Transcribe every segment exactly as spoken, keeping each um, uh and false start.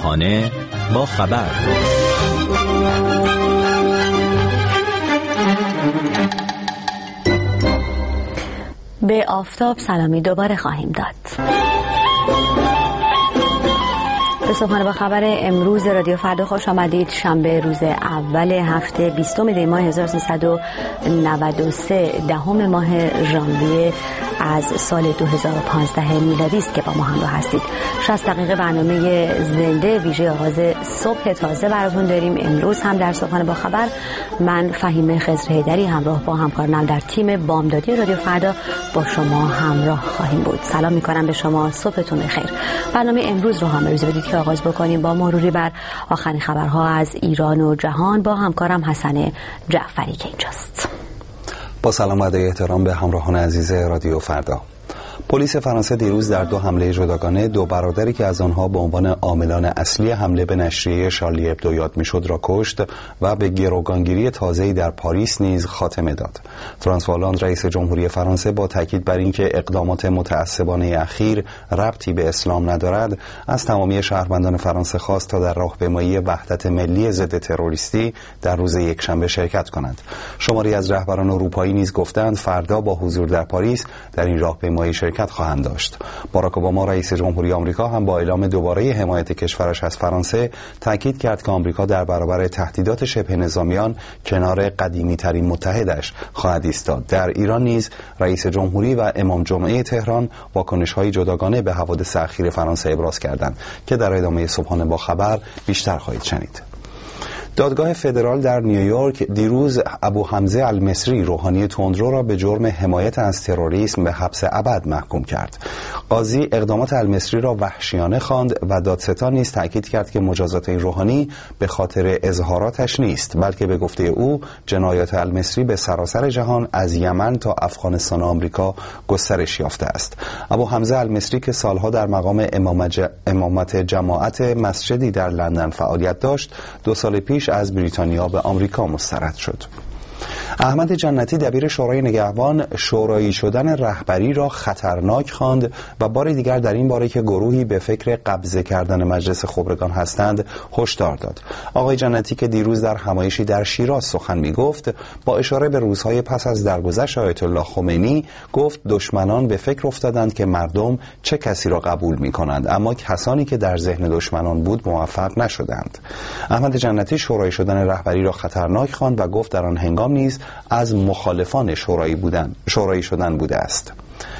همراهانه با خبر. به آفتاب سلامی دوباره خواهیم داد. به صبحانه با خبر امروز رادیو فردا خوش آمدید. شنبه روز اول هفته بیستم دی ماه هزار و سیصد و نود و سه دهم ماه ژانویه از سال دو هزار و پانزده میلادی است که با ما همراه هستید. شصت دقیقه برنامه زنده ویژه آغاز صبح تازه براتون داریم. امروز هم در صبحانه با خبر من فهیمه خضر حیدری همراه با همکارانم در تیم بامدادی رادیو فردا با شما همراه خواهیم بود. سلام می‌کنم به شما، صبحتون بخیر. برنامه امروز رو هم روز بدید که آغاز بکنیم با مروری بر آخرین خبرها از ایران و جهان با همکارم حسن جعفری که اینجاست. با سلام و احترام به همراهان عزیز رادیو فردا. پلیس فرانسه دیروز در دو حمله جداگانه دو برادری که از آنها به عنوان عاملان اصلی حمله به نشریه شارلی ابدو یاد میشد را کشت و به گروگانگیری تازه‌ای در پاریس نیز خاتمه داد. فرانسوا هولند رئیس جمهوری فرانسه با تاکید بر اینکه اقدامات متعصبانه اخیر ربطی به اسلام ندارد، از تمامی شهروندان فرانسه خواست تا در راهپیمایی وحدت ملی ضد تروریستی در روز یکشنبه شرکت کنند. شماری از رهبران اروپایی نیز گفتند فردا با حضور در پاریس در این راهپیمایی شرکت خواهند داشت. باراک اوباما رئیس جمهوری آمریکا هم با اعلام دوباره حمایت کشورش از فرانسه تاکید کرد که آمریکا در برابر تهدیدات شبه نظامیان کنار قدیمی ترین متحدش خواهد ایستاد. در ایران نیز رئیس جمهوری و امام جمعه تهران واکنش‌های جداگانه به حوادث اخیر فرانسه ابراز کردند که در ادامه صبحانه با خبر بیشتر خواهید شنید. دادگاه فدرال در نیویورک دیروز ابو حمزه المصری روحانی تندرو را به جرم حمایت از تروریسم به حبس ابد محکوم کرد. قاضی اقدامات المصری را وحشیانه خواند و دادستان نیز تأکید کرد که مجازات این روحانی به خاطر اظهاراتش نیست، بلکه به گفته او جنایات المصری به سراسر جهان از یمن تا افغانستان و آمریکا گسترش یافته است. ابو حمزه المصری که سالها در مقام امامت جماعت مسجدی در لندن فعالیت داشت، دو سال پیش از بریتانیا به آمریکا مسترد شد. احمد جنتی دبیر شورای نگهبان شورایی شدن رهبری را خطرناک خواند و بار دیگر در این باره که گروهی به فکر قبضه کردن مجلس خبرگان هستند هشدار داد. آقای جنتی که دیروز در همایشی در شیراز سخن می گفت با اشاره به روزهای پس از درگذشت آیت الله خمینی گفت دشمنان به فکر افتادند که مردم چه کسی را قبول می کنند، اما کسانی که در ذهن دشمنان بود موفق نشدند. احمد جنتی شورایی شدن رهبری را خطرناک خواند و گفت در آن هنگام نیز از مخالفان شورایی بودن شورایی شدن بوده است.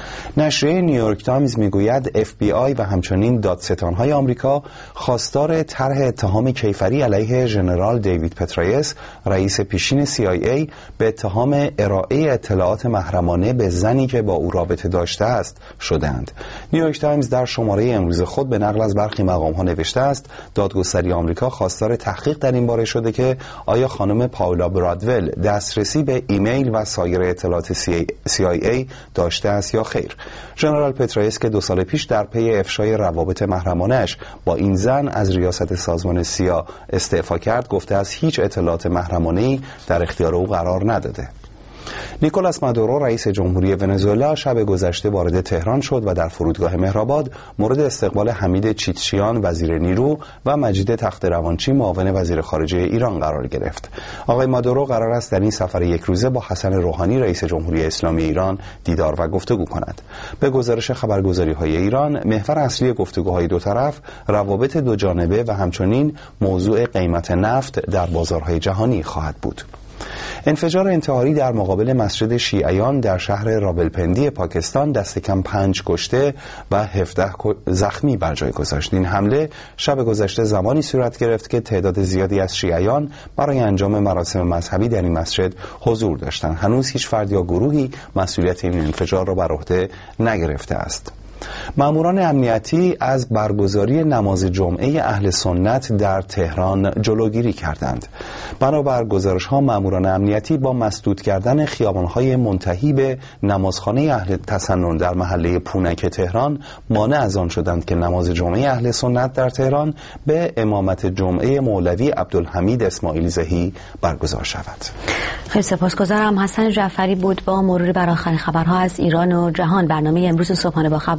نشریه نیویورک تایمز میگوید اف بی آی و همچنین دادستان‌های آمریکا خواستار طرح اتهام کیفری علیه ژنرال دیوید پترایس رئیس پیشین سی آی ای به اتهام ارائه اطلاعات محرمانه به زنی که با او رابطه داشته است شدند. نیویورک تایمز در شماره امروز خود به نقل از برخی مقام‌ها نوشته است دادگستری آمریکا خواستار تحقیق در این باره شده که آیا خانم پاولا برادول دسترسی به ایمیل و سایر اطلاعات سی آی ای داشته است یا خیر. ژنرال پترایس که دو سال پیش در پی افشای روابط محرمانه‌اش با این زن از ریاست سازمان سیا استعفا کرد، گفته از هیچ اطلاعات محرمانه‌ای در اختیار او قرار نداده. نیکولاس مادورو رئیس جمهوری ونزوئلا شب گذشته وارد تهران شد و در فرودگاه مهرآباد مورد استقبال حمید چیتشیان وزیر نیرو و مجید تخت‌روانچی معاون وزیر خارجه ایران قرار گرفت. آقای مادورو قرار است در این سفر یک روزه با حسن روحانی رئیس جمهوری اسلامی ایران دیدار و گفتگو کند. به گزارش خبرگزاری‌های ایران، محور اصلی گفتگوهای دو طرف روابط دو جانبه و همچنین موضوع قیمت نفت در بازارهای جهانی خواهد بود. انفجار انتحاری در مقابل مسجد شیعیان در شهر راولپندی پاکستان دست کم پنج کشته و هفده زخمی بر جای گذاشت. این حمله شب گذشته زمانی صورت گرفت که تعداد زیادی از شیعیان برای انجام مراسم مذهبی در این مسجد حضور داشتند. هنوز هیچ فرد یا گروهی مسئولیت این انفجار را بر عهده نگرفته است. ماموران امنیتی از برگزاری نماز جمعه اهل سنت در تهران جلوگیری کردند. بنابر گزارش‌ها ماموران امنیتی با مسدود کردن خیابان‌های منتهی به نمازخانه اهل تسنن در محله پونک تهران مانع از آن شدند که نماز جمعه اهل سنت در تهران به امامت جمعه مولوی عبدالحمید اسماعیل زهی برگزار شود. خیلی سپاسگزارم. حسن جعفری بود با مرور بر آخرین خبرها از ایران و جهان. برنامه امروز صبحانه با خبر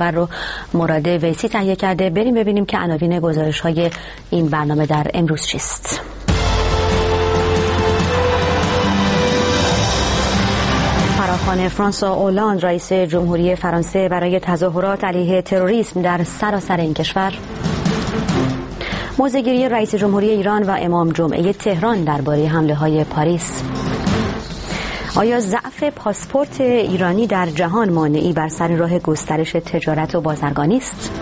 خبر رو مراد ویسی تهیه کرده. بریم ببینیم که عناوین گزارش‌های این برنامه در امروز چیست. فراخوان فرانسوا اولاند رئیس جمهوری فرانسه برای تظاهرات علیه تروریسم در سراسر این کشور. موضع‌گیری رئیس جمهوری ایران و امام جمعه تهران درباره حمله‌های پاریس. آیا ضعف پاسپورت ایرانی در جهان مانعی بر سر راه گسترش تجارت و بازرگانی است؟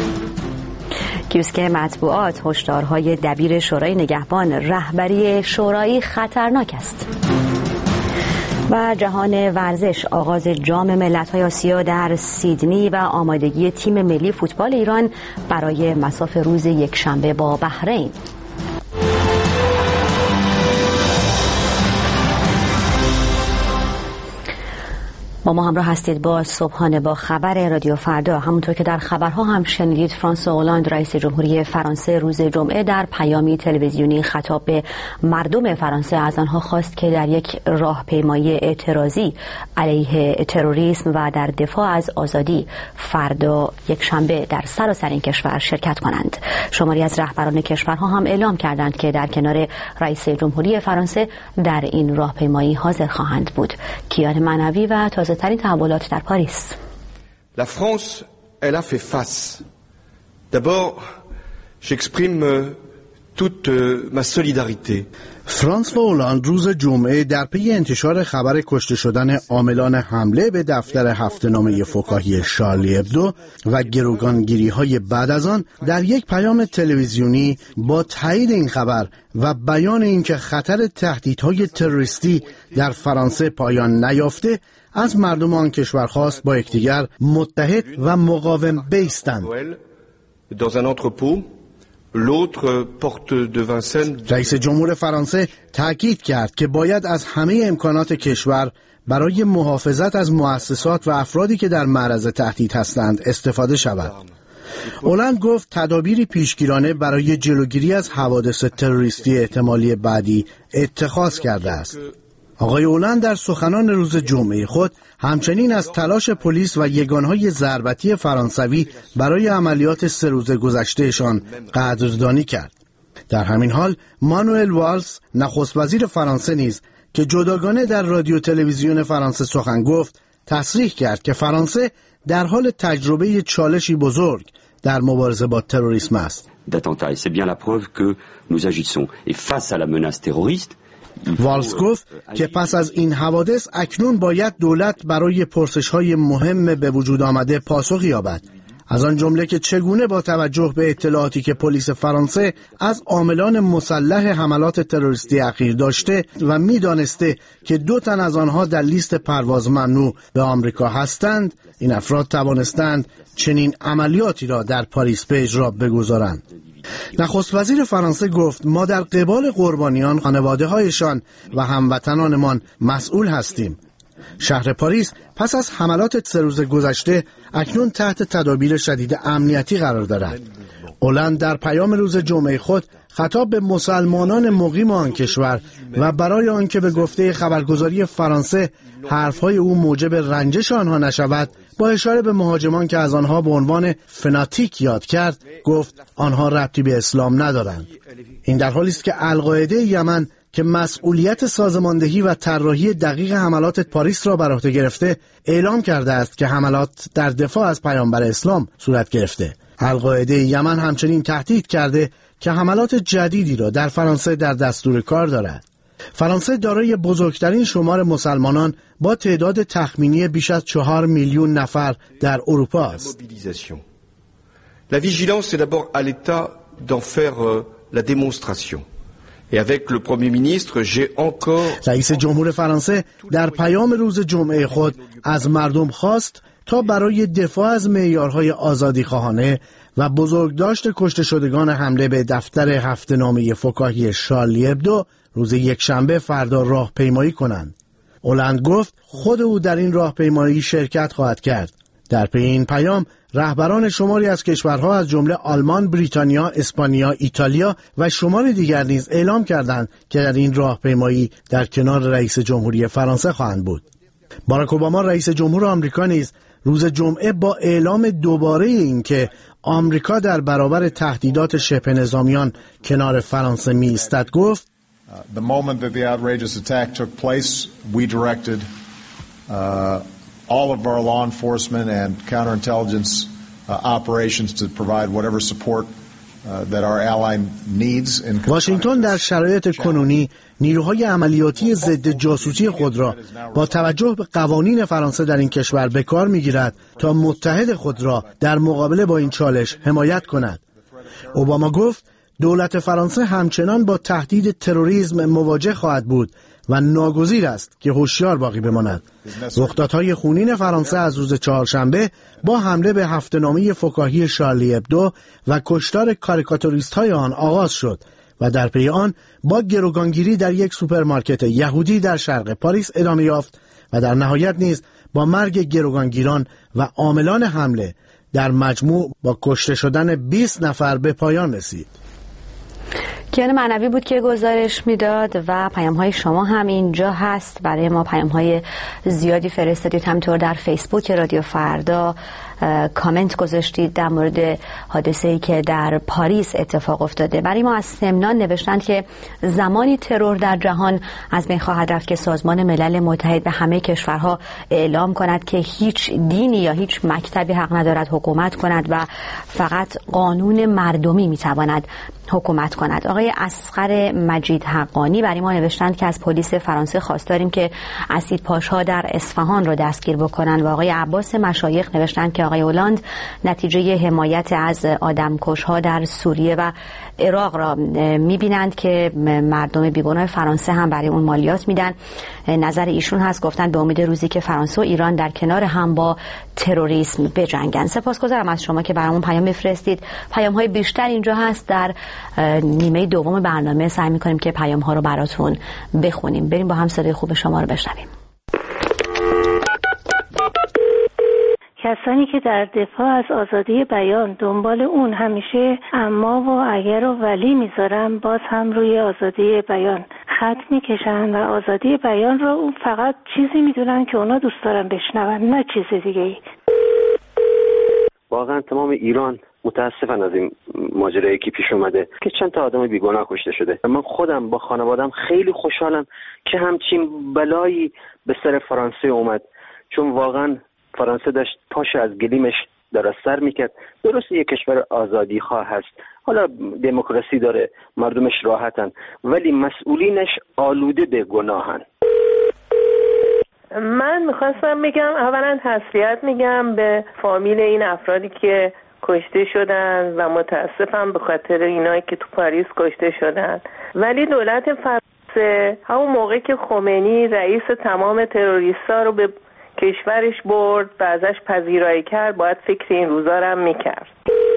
کیوسک مطبوعات هشدارهای دبیر شورای نگهبان رهبری شورایی خطرناک است. و جهان ورزش آغاز جام ملت‌های آسیا در سیدنی و آمادگی تیم ملی فوتبال ایران برای مصاف روز یکشنبه با بحرین. با ما همراه هستید با صبحانه با خبر رادیو فردا. همونطور که در خبرها هم شنیدید، فرانسوا اولاند رئیس جمهوری فرانسه روز جمعه در پیامی تلویزیونی خطاب به مردم فرانسه از آنها خواست که در یک راهپیمایی اعتراضی علیه تروریسم و در دفاع از آزادی فردا یک شنبه در سراسر این کشور شرکت کنند. شماری از رهبران کشورها هم اعلام کردند که در کنار رئیس جمهوری فرانسه در این راهپیمایی حاضر خواهند بود. کیان معنوی و تازه ترین تحولات در پاریس. La France, elle a fait face. D'abord, j'exprime toute ma solidarité. فرانسوا اولاند روز جمعه در پی انتشار خبر کشته شدن عاملان حمله به دفتر هفته‌نامه فکاهی شارلی ابدو و گروگانگیری‌های بعد از آن در یک پیام تلویزیونی با تایید این خبر و بیان اینکه خطر تهدیدهای تروریستی در فرانسه پایان نیافته، از مردم آن کشور خواست با یکدیگر متحد و مقاوم بایستند. رئیس جمهور فرانسه تاکید کرد که باید از همه امکانات کشور برای محافظت از مؤسسات و افرادی که در معرض تهدید هستند استفاده شود. اولاند گفت تدابیری پیشگیرانه برای جلوگیری از حوادث تروریستی احتمالی بعدی اتخاذ کرده است. آقای اولاند در سخنان روز جمعه خود همچنین از تلاش پلیس و یگانهای ضربتی فرانسوی برای عملیات سه روز گذشتهشان قدردانی کرد. در همین حال مانوئل والز نخست وزیر فرانسه نیز که جداگانه در رادیو تلویزیون فرانسه سخن گفت، تصریح کرد که فرانسه در حال تجربه چالشی بزرگ در مبارزه با تروریسم است. والز گفت که پس از این حوادث اکنون باید دولت برای پرسش‌های مهم به وجود آمده پاسخی یابد، از آن جمله که چگونه با توجه به اطلاعاتی که پلیس فرانسه از عاملان مسلح حملات تروریستی اخیر داشته و می‌دانسته که دو تن از آنها در لیست پرواز ممنوع به آمریکا هستند، این افراد توانستند چنین عملیاتی را در پاریس به اجرا بگذارند. نخست وزیر فرانسه گفت ما در قبال قربانیان، خانواده‌هایشان و هموطنانمان مسئول هستیم. شهر پاریس پس از حملات سه روز گذشته اکنون تحت تدابیر شدید امنیتی قرار دارد. اولاند در پیام روز جمعه خود خطاب به مسلمانان مقیم آن کشور و برای آنکه به گفته خبرگزاری فرانسه حرفهای او موجب رنجش آنها نشود، با اشاره به مهاجمان که از آنها به عنوان فناتیک یاد کرد، گفت آنها ربطی به اسلام ندارند. این در حالی است که القاعده یمن که مسئولیت سازماندهی و طراحی دقیق حملات پاریس را بر عهده گرفته، اعلام کرده است که حملات در دفاع از پیامبر اسلام صورت گرفته. القاعده یمن همچنین تهدید کرده که حملات جدیدی را در فرانسه در دستور کار دارد. فرانسه دارای بزرگترین شمار مسلمانان با تعداد تخمینی بیش از چهار میلیون نفر در اروپا است. La vigilance est d'abord à l'État d'en faire la démonstration. Et avec le Premier ministre, j'ai encore رئیس جمهور فرانسه در پیام روز جمعه خود از مردم خواست تا برای دفاع از معیارهای آزادیخواهانه و بزرگداشت کشته شدگان حمله به دفتر هفته‌نامه فکاهی شارلی ابدو روز یکشنبه فردا راهپیمایی کنند. اولاند گفت خود او در این راهپیمایی شرکت خواهد کرد. در پی این پیام رهبران شماری از کشورها از جمله آلمان، بریتانیا، اسپانیا، ایتالیا و شماری دیگر نیز اعلام کردند که در این راهپیمایی در کنار رئیس جمهوری فرانسه خواهند بود. باراک اوباما رئیس جمهور آمریکا نیز روز جمعه با اعلام دوباره این که آمریکا در برابر تهدیدات شبه نظامیان کنار فرانسه می ایستد گفت The moment that the outrageous attack took place, we directed uh, all of our law enforcement and counterintelligence uh, operations to provide whatever support واشنگتن در شرایط کنونی نیروهای عملیاتی ضد جاسوسی خود را با توجه به قوانین فرانسه در این کشور به کار می‌گیرد تا متحد خود را در مقابله با این چالش حمایت کند. اوباما گفت دولت فرانسه همچنان با تهدید تروریسم مواجه خواهد بود و ناگزیر است که هوشیار باقی بماند. رخدادهای خونین فرانسه از روز چهارشنبه با حمله به هفته‌نامه فکاهی شارلی ابدو و کشتار کاریکاتوریست‌های آن آغاز شد و در پی آن با گروگانگیری در یک سوپرمارکت یهودی در شرق پاریس ادامه یافت و در نهایت نیز با مرگ گروگانگیران و عاملان حمله در مجموع با کشته شدن بیست نفر به پایان رسید. کیان معنوی بود که گزارش میداد و پیام‌های شما هم اینجا هست. برای ما پیام‌های زیادی فرستادید، همینطور در فیسبوک رادیو فردا کامنت گذاشتید در مورد حادثه‌ای که در پاریس اتفاق افتاده. برای ما از سمنان نوشتند که زمانی ترور در جهان از بین خواهد رفت که سازمان ملل متحد به همه کشورها اعلام کند که هیچ دینی یا هیچ مکتبی حق ندارد حکومت کند و فقط قانون مردمی میتواند حکومت کند. آقای اصغر مجید حقانی برای ما نوشتند که از پلیس فرانسه خواست داریم که اسیدپاش‌ها در اصفهان را دستگیر بکنند و آقای عباس مشایخ نوشتند که آقای هولند نتیجه حمایت از آدمکش‌ها در سوریه و عراق را می‌بینند که مردم بیگناه فرانسه هم برای اون مالیات میدن. نظر ایشون هست، گفتن به امید روزی که فرانسه و ایران در کنار هم با تروریسم بجنگن. سپاسگزارم از شما که برامون پیام میفرستید. پیام‌های بیشتر اینجا هست. در نیمه دوم برنامه سعی می‌کنیم که پیام‌ها رو براتون بخونیم. بریم با هم صدای خوب شما رو بشنویم. کسانی که در دفاع از آزادی بیان دنبال اون همیشه اما و اگر و ولی میذارن، باز هم روی آزادی بیان خط میکشن و آزادی بیان رو اون فقط چیزی میدونن که اونا دوست دارن بشنون، نه چیز دیگه ای. واقعا تمام ایران متاسفن از این ماجرایی که پیش اومده که چند تا آدم بیگناه کشته شده. من خودم با خانوادم خیلی خوشحالم که همچین بلایی به سر فرانسه اومد، چون واقعا فرانسه داشت پاش از گلیمش در سر میکرد. درسته یک کشور آزادی خواه هست، حالا دموکراسی داره، مردمش راحتن، ولی مسئولینش آلوده به گناهن. من میخواستم بگم اولا تسلیت میگم به فامیل این افرادی که کشته شدن و متاسفم به خاطر اینایی که تو پاریس کشته شدن، ولی دولت فرانسه همون موقع که خمینی رئیس تمام تروریستا رو به کشورش برد و ازش پذیرایی کرد، باید فکر این روزا رو هم میکرد.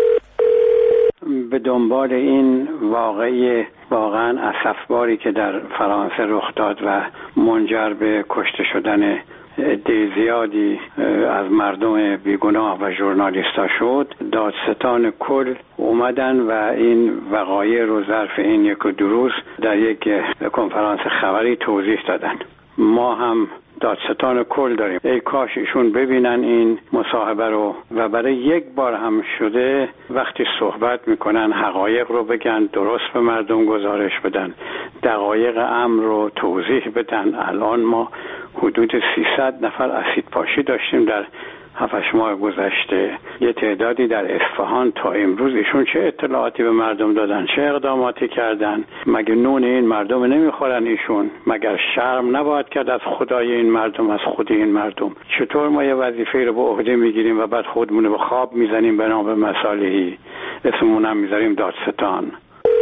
به دنبال این واقعی واقعا اسفباری که در فرانسه رخ داد و منجر به کشته شدن عده زیادی از مردم بیگناه و ژورنالیستا شد، دادستان کل اومدن و این وقایع رو ظرف این یک دو روز در یک کنفرانس خبری توضیح دادن. ما هم دادستان کل داریم. ای کاش ایشون ببینن این مصاحبه رو و برای یک بار هم شده وقتی صحبت میکنن حقایق رو بگن، درست به مردم گزارش بدن، دقایق امر رو توضیح بدن. الان ما حدود سیصد نفر اسیدپاشی داشتیم در هفت ماه گذشته. یه تعدادی در اصفهان تا امروز ایشون چه اطلاعاتی به مردم دادن، چه اقداماتی کردن؟ مگه نون این مردم نمیخورن ایشون؟ مگر شرم نباید کرد از خدای این مردم، از خود این مردم؟ چطور ما یه وظیفه رو به عهده میگیریم و بعد خودمون رو به خواب میزنیم به نام مصالحی، اسممون هم میذاریم دادستان؟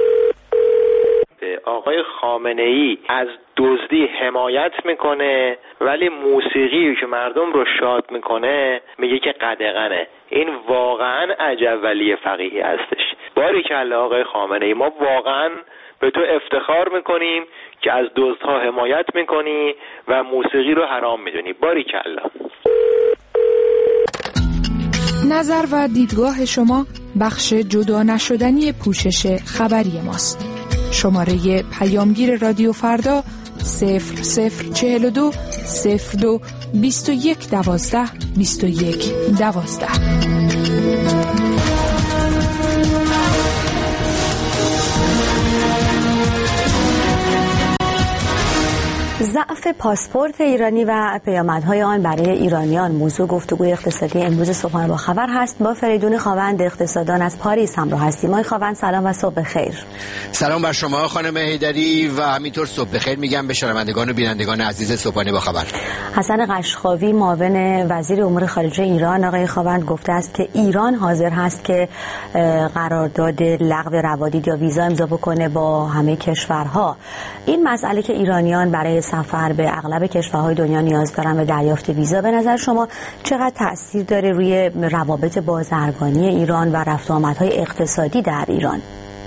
آقای خامنه‌ای از دزدی حمایت میکنه ولی موسیقی که مردم رو شاد میکنه میگه که قدغنه. این واقعا عجب ولی فقیهی هستش. باریکلا آقای خامنه‌ای، ما واقعا به تو افتخار میکنیم که از دزدها حمایت میکنی و موسیقی رو حرام میدونی. باریکلا. نظر و دیدگاه شما بخش جدا نشدنی پوشش خبری ماست. شماره پیامگیر رادیو فردا صفر صفر چهل و دو صفر دو بیست و یک دوازده بیست و یک دوازده. ضعف پاسپورت ایرانی و پیامدهای آن برای ایرانیان موضوع گفتگوی اقتصادی امروز صبحانه با خبر هست. با فریدون خاوند اقتصاددان از پاریس همراه هستیم. آقای خاوند سلام و صبح بخیر. سلام بر شما خانم حیدری و همینطور صبح بخیر میگم به شنوندگان و بینندگان عزیز صبحانه با خبر. حسن قشقاوی معاون وزیر امور خارجه ایران آقای خاوند گفته است که ایران حاضر هست که قرارداد لغو روادید یا ویزا امضا بکنه با همه کشورها. این مسئله که ایرانیان برای سفر به اغلب کشورهای دنیا نیاز دارن به دریافت ویزا، به نظر شما چقدر تأثیر داره روی روابط بازرگانی ایران و رفت و آمدهای اقتصادی در ایران؟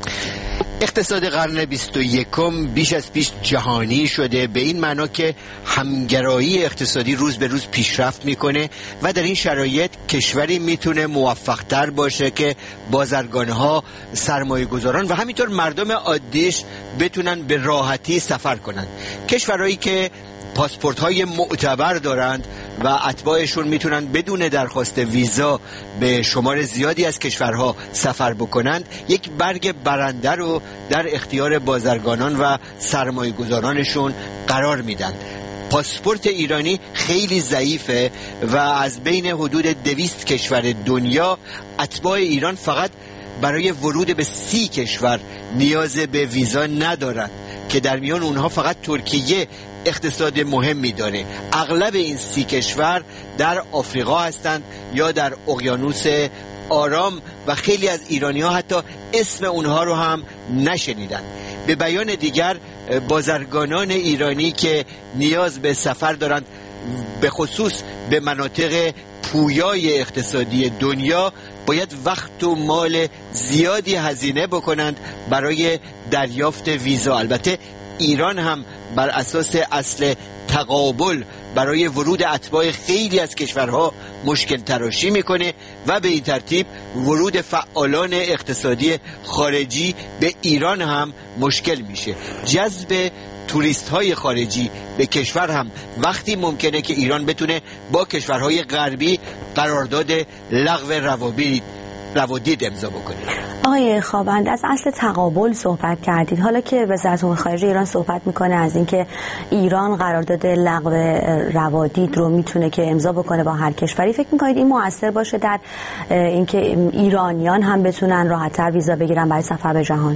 اقتصاد قرن بیست و یکم بیش از پیش جهانی شده، به این معنا که همگرایی اقتصادی روز به روز پیشرفت میکنه و در این شرایط کشوری میتونه موفقتر باشه که بازرگانها، سرمایه گذاران و همینطور مردم عادیش بتونن به راحتی سفر کنن. کشورهایی که پاسپورت های معتبر دارند و اتباعشون میتونن بدون درخواست ویزا به شمار زیادی از کشورها سفر بکنند، یک برگ برنده رو در اختیار بازرگانان و سرمایه گذارانشون قرار میدن. پاسپورت ایرانی خیلی ضعیفه و از بین حدود دویست کشور دنیا اتباع ایران فقط برای ورود به سی کشور نیاز به ویزا ندارند که در میان اونها فقط ترکیه اقتصاد مهمی داره. اغلب این سی کشور در آفریقا هستند یا در اقیانوس آرام و خیلی از ایرانی ها حتی اسم اونها رو هم نشنیدن. به بیان دیگر بازرگانان ایرانی که نیاز به سفر دارند به خصوص به مناطق پویای اقتصادی دنیا باید وقت و مال زیادی هزینه بکنند برای دریافت ویزا. البته ایران هم بر اساس اصل تقابل برای ورود اتباع خیلی از کشورها مشکل تراشی میکنه و به این ترتیب ورود فعالان اقتصادی خارجی به ایران هم مشکل میشه. جذب توریست های خارجی به کشور هم وقتی ممکنه که ایران بتونه با کشورهای غربی قرارداد لغو روابط روادید امضا بکنید. آقای خاوند از اصل تقابل صحبت کردید. حالا که وزارت امور خارجه ایران صحبت میکنه از اینکه ایران قرارداد لغو روادید رو میتونه که امضا بکنه با هر کشوری، فکر میکنید این مؤثر باشه در اینکه ایرانیان هم بتونن راحت‌تر ویزا بگیرن برای سفر به جهان؟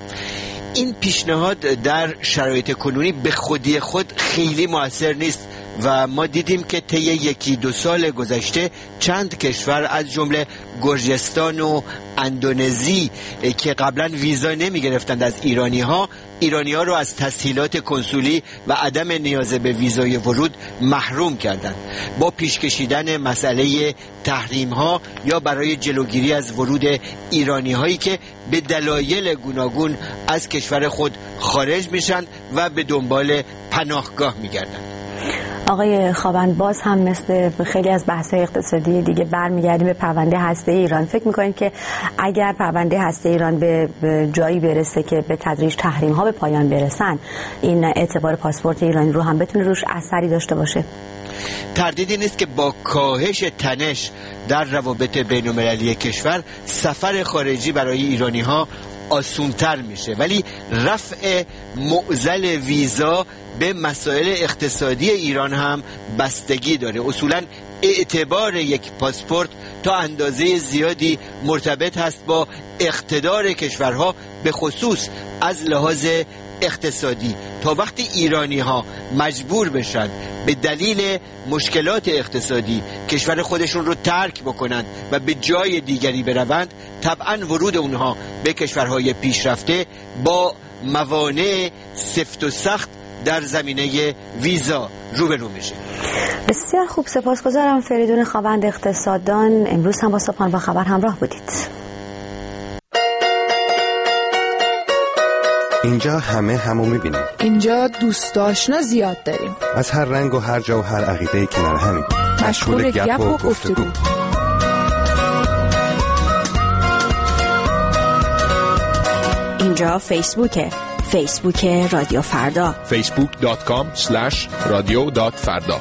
این پیشنهاد در شرایط کنونی به خودی خود خیلی مؤثر نیست و ما دیدیم که طی یکی دو سال گذشته چند کشور از جمله گرجستان و اندونزی که قبلا ویزا نمی گرفتند از ایرانی ها ایرانی ها رو از تسهیلات کنسولی و عدم نیاز به ویزای ورود محروم کردند. با پیش کشیدن مسئله تحریم ها یا برای جلوگیری از ورود ایرانی هایی که به دلایل گوناگون از کشور خود خارج میشن و به دنبال پناهگاه میگردند. آقای خاوند باز هم مثل خیلی از بحث‌های اقتصادی دیگه برمیگردیم به پرونده هسته ایران. فکر می‌کنید که اگر پرونده هسته ایران به جایی برسه که به تدریج تحریم‌ها به پایان برسن، این اعتبار پاسپورت ایرانی رو هم بتونه روش اثری داشته باشه؟ تردیدی نیست که با کاهش تنش در روابط بین‌المللی کشور سفر خارجی برای ایرانی‌ها آسونتر میشه، ولی رفع معضل ویزا به مسائل اقتصادی ایران هم بستگی داره. اصولاً اعتبار یک پاسپورت تا اندازه زیادی مرتبط هست با اقتدار کشورها به خصوص از لحاظ اقتصادی. تا وقتی ایرانی ها مجبور بشن به دلیل مشکلات اقتصادی کشور خودشون رو ترک بکنند و به جای دیگری بروند، طبعا ورود اونها به کشورهای پیشرفته با موانع سفت و سخت در زمینه ویزا روبرو میشه. بسیار خوب، سپاسگزارم. فریدون خاوند اقتصاددان امروز هم با صبحانه با خبر همراه بودید. اینجا همه همو میبینیم. اینجا دوست آشنا زیاد داریم. از هر رنگ و هر جا و هر عقیده‌ای کنار همیم. مشغول گپ و گفتگو. اینجا فیسبوکه. فیسبوک رادیو فردا فیسبوک دات کام اسلش رادیو دات فردا.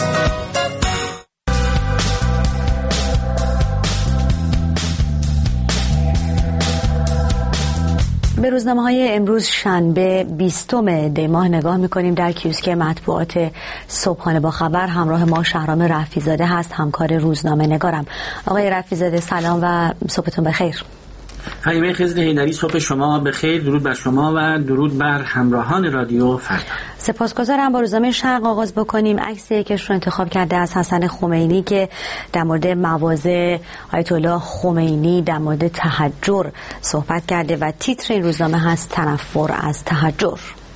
به روزنامه‌های امروز شنبه بیستم دی ماه نگاه می‌کنیم. در کیوسک مطبوعات صبحانه با خبر همراه ما شهرام رفیع‌زاده هست، همکار روزنامه نگارم. آقای رفیع‌زاده سلام و صبحتون بخیر. خانم خضر حیدری صبح شما بخیر، درود بر شما و درود بر همراهان رادیو فردا. سپاسگزارم. با روزنامه شرق آغاز بکنیم. عکسی که رو انتخاب کرده از حسن خمینی که در مورد مواضع آیت الله خمینی در مورد تحجر صحبت کرده و تیتر این روزنامه هست تنفر از تحجر.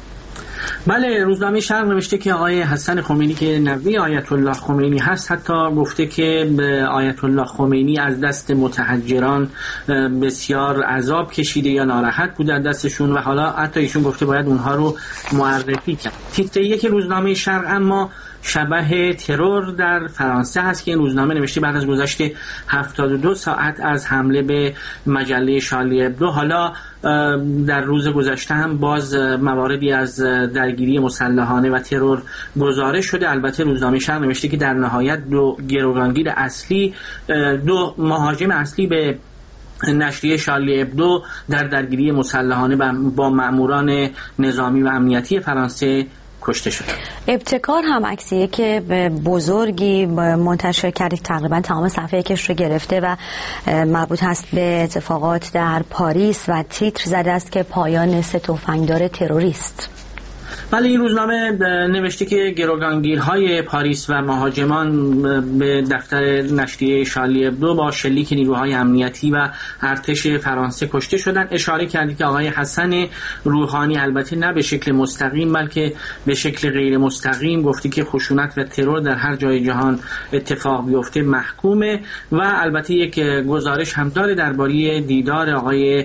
بله، روزنامه شرق نوشته که آقای حسن خمینی که نوی آیت الله خمینی هست حتی گفته که آیت الله خمینی از دست متحجران بسیار عذاب کشیده یا ناراحت بود از دستشون و حالا حتی ایشون گفته باید اونها رو معرفی کرد. تیتر یک روزنامه شرق اما شبح ترور در فرانسه هست که این روزنامه نوشته بعد از گذشت هفتاد و دو ساعت از حمله به مجله شارلی ابدو حالا در روز گذشته هم باز مواردی از درگیری مسلحانه و ترور گزارش شده. البته روزنامه شرق نوشته که در نهایت دو گروگانگیر اصلی دو مهاجم اصلی به نشریه شارلی ابدو در درگیری مسلحانه با مأموران نظامی و امنیتی فرانسه کشته شد. ابتکار هم عکسیه که بزرگی منتشر کرده، تقریبا تمام صفحه کش رو گرفته و مربوط هست به اتفاقات در پاریس و تیتر زده است که پایان سه تفنگدار تروریست. ولی این روزنامه نوشته که گروگانگیرهای پاریس و مهاجمان به دفتر نشریه شارلی ابدو با شلیک نیروهای امنیتی و ارتش فرانسه کشته شدند. اشاره کردی که آقای حسن روحانی البته نه به شکل مستقیم بلکه به شکل غیر مستقیم گفتی که خشونت و ترور در هر جای جهان اتفاق بیفته محکومه و البته یک گزارش هم داره درباره دیدار آقای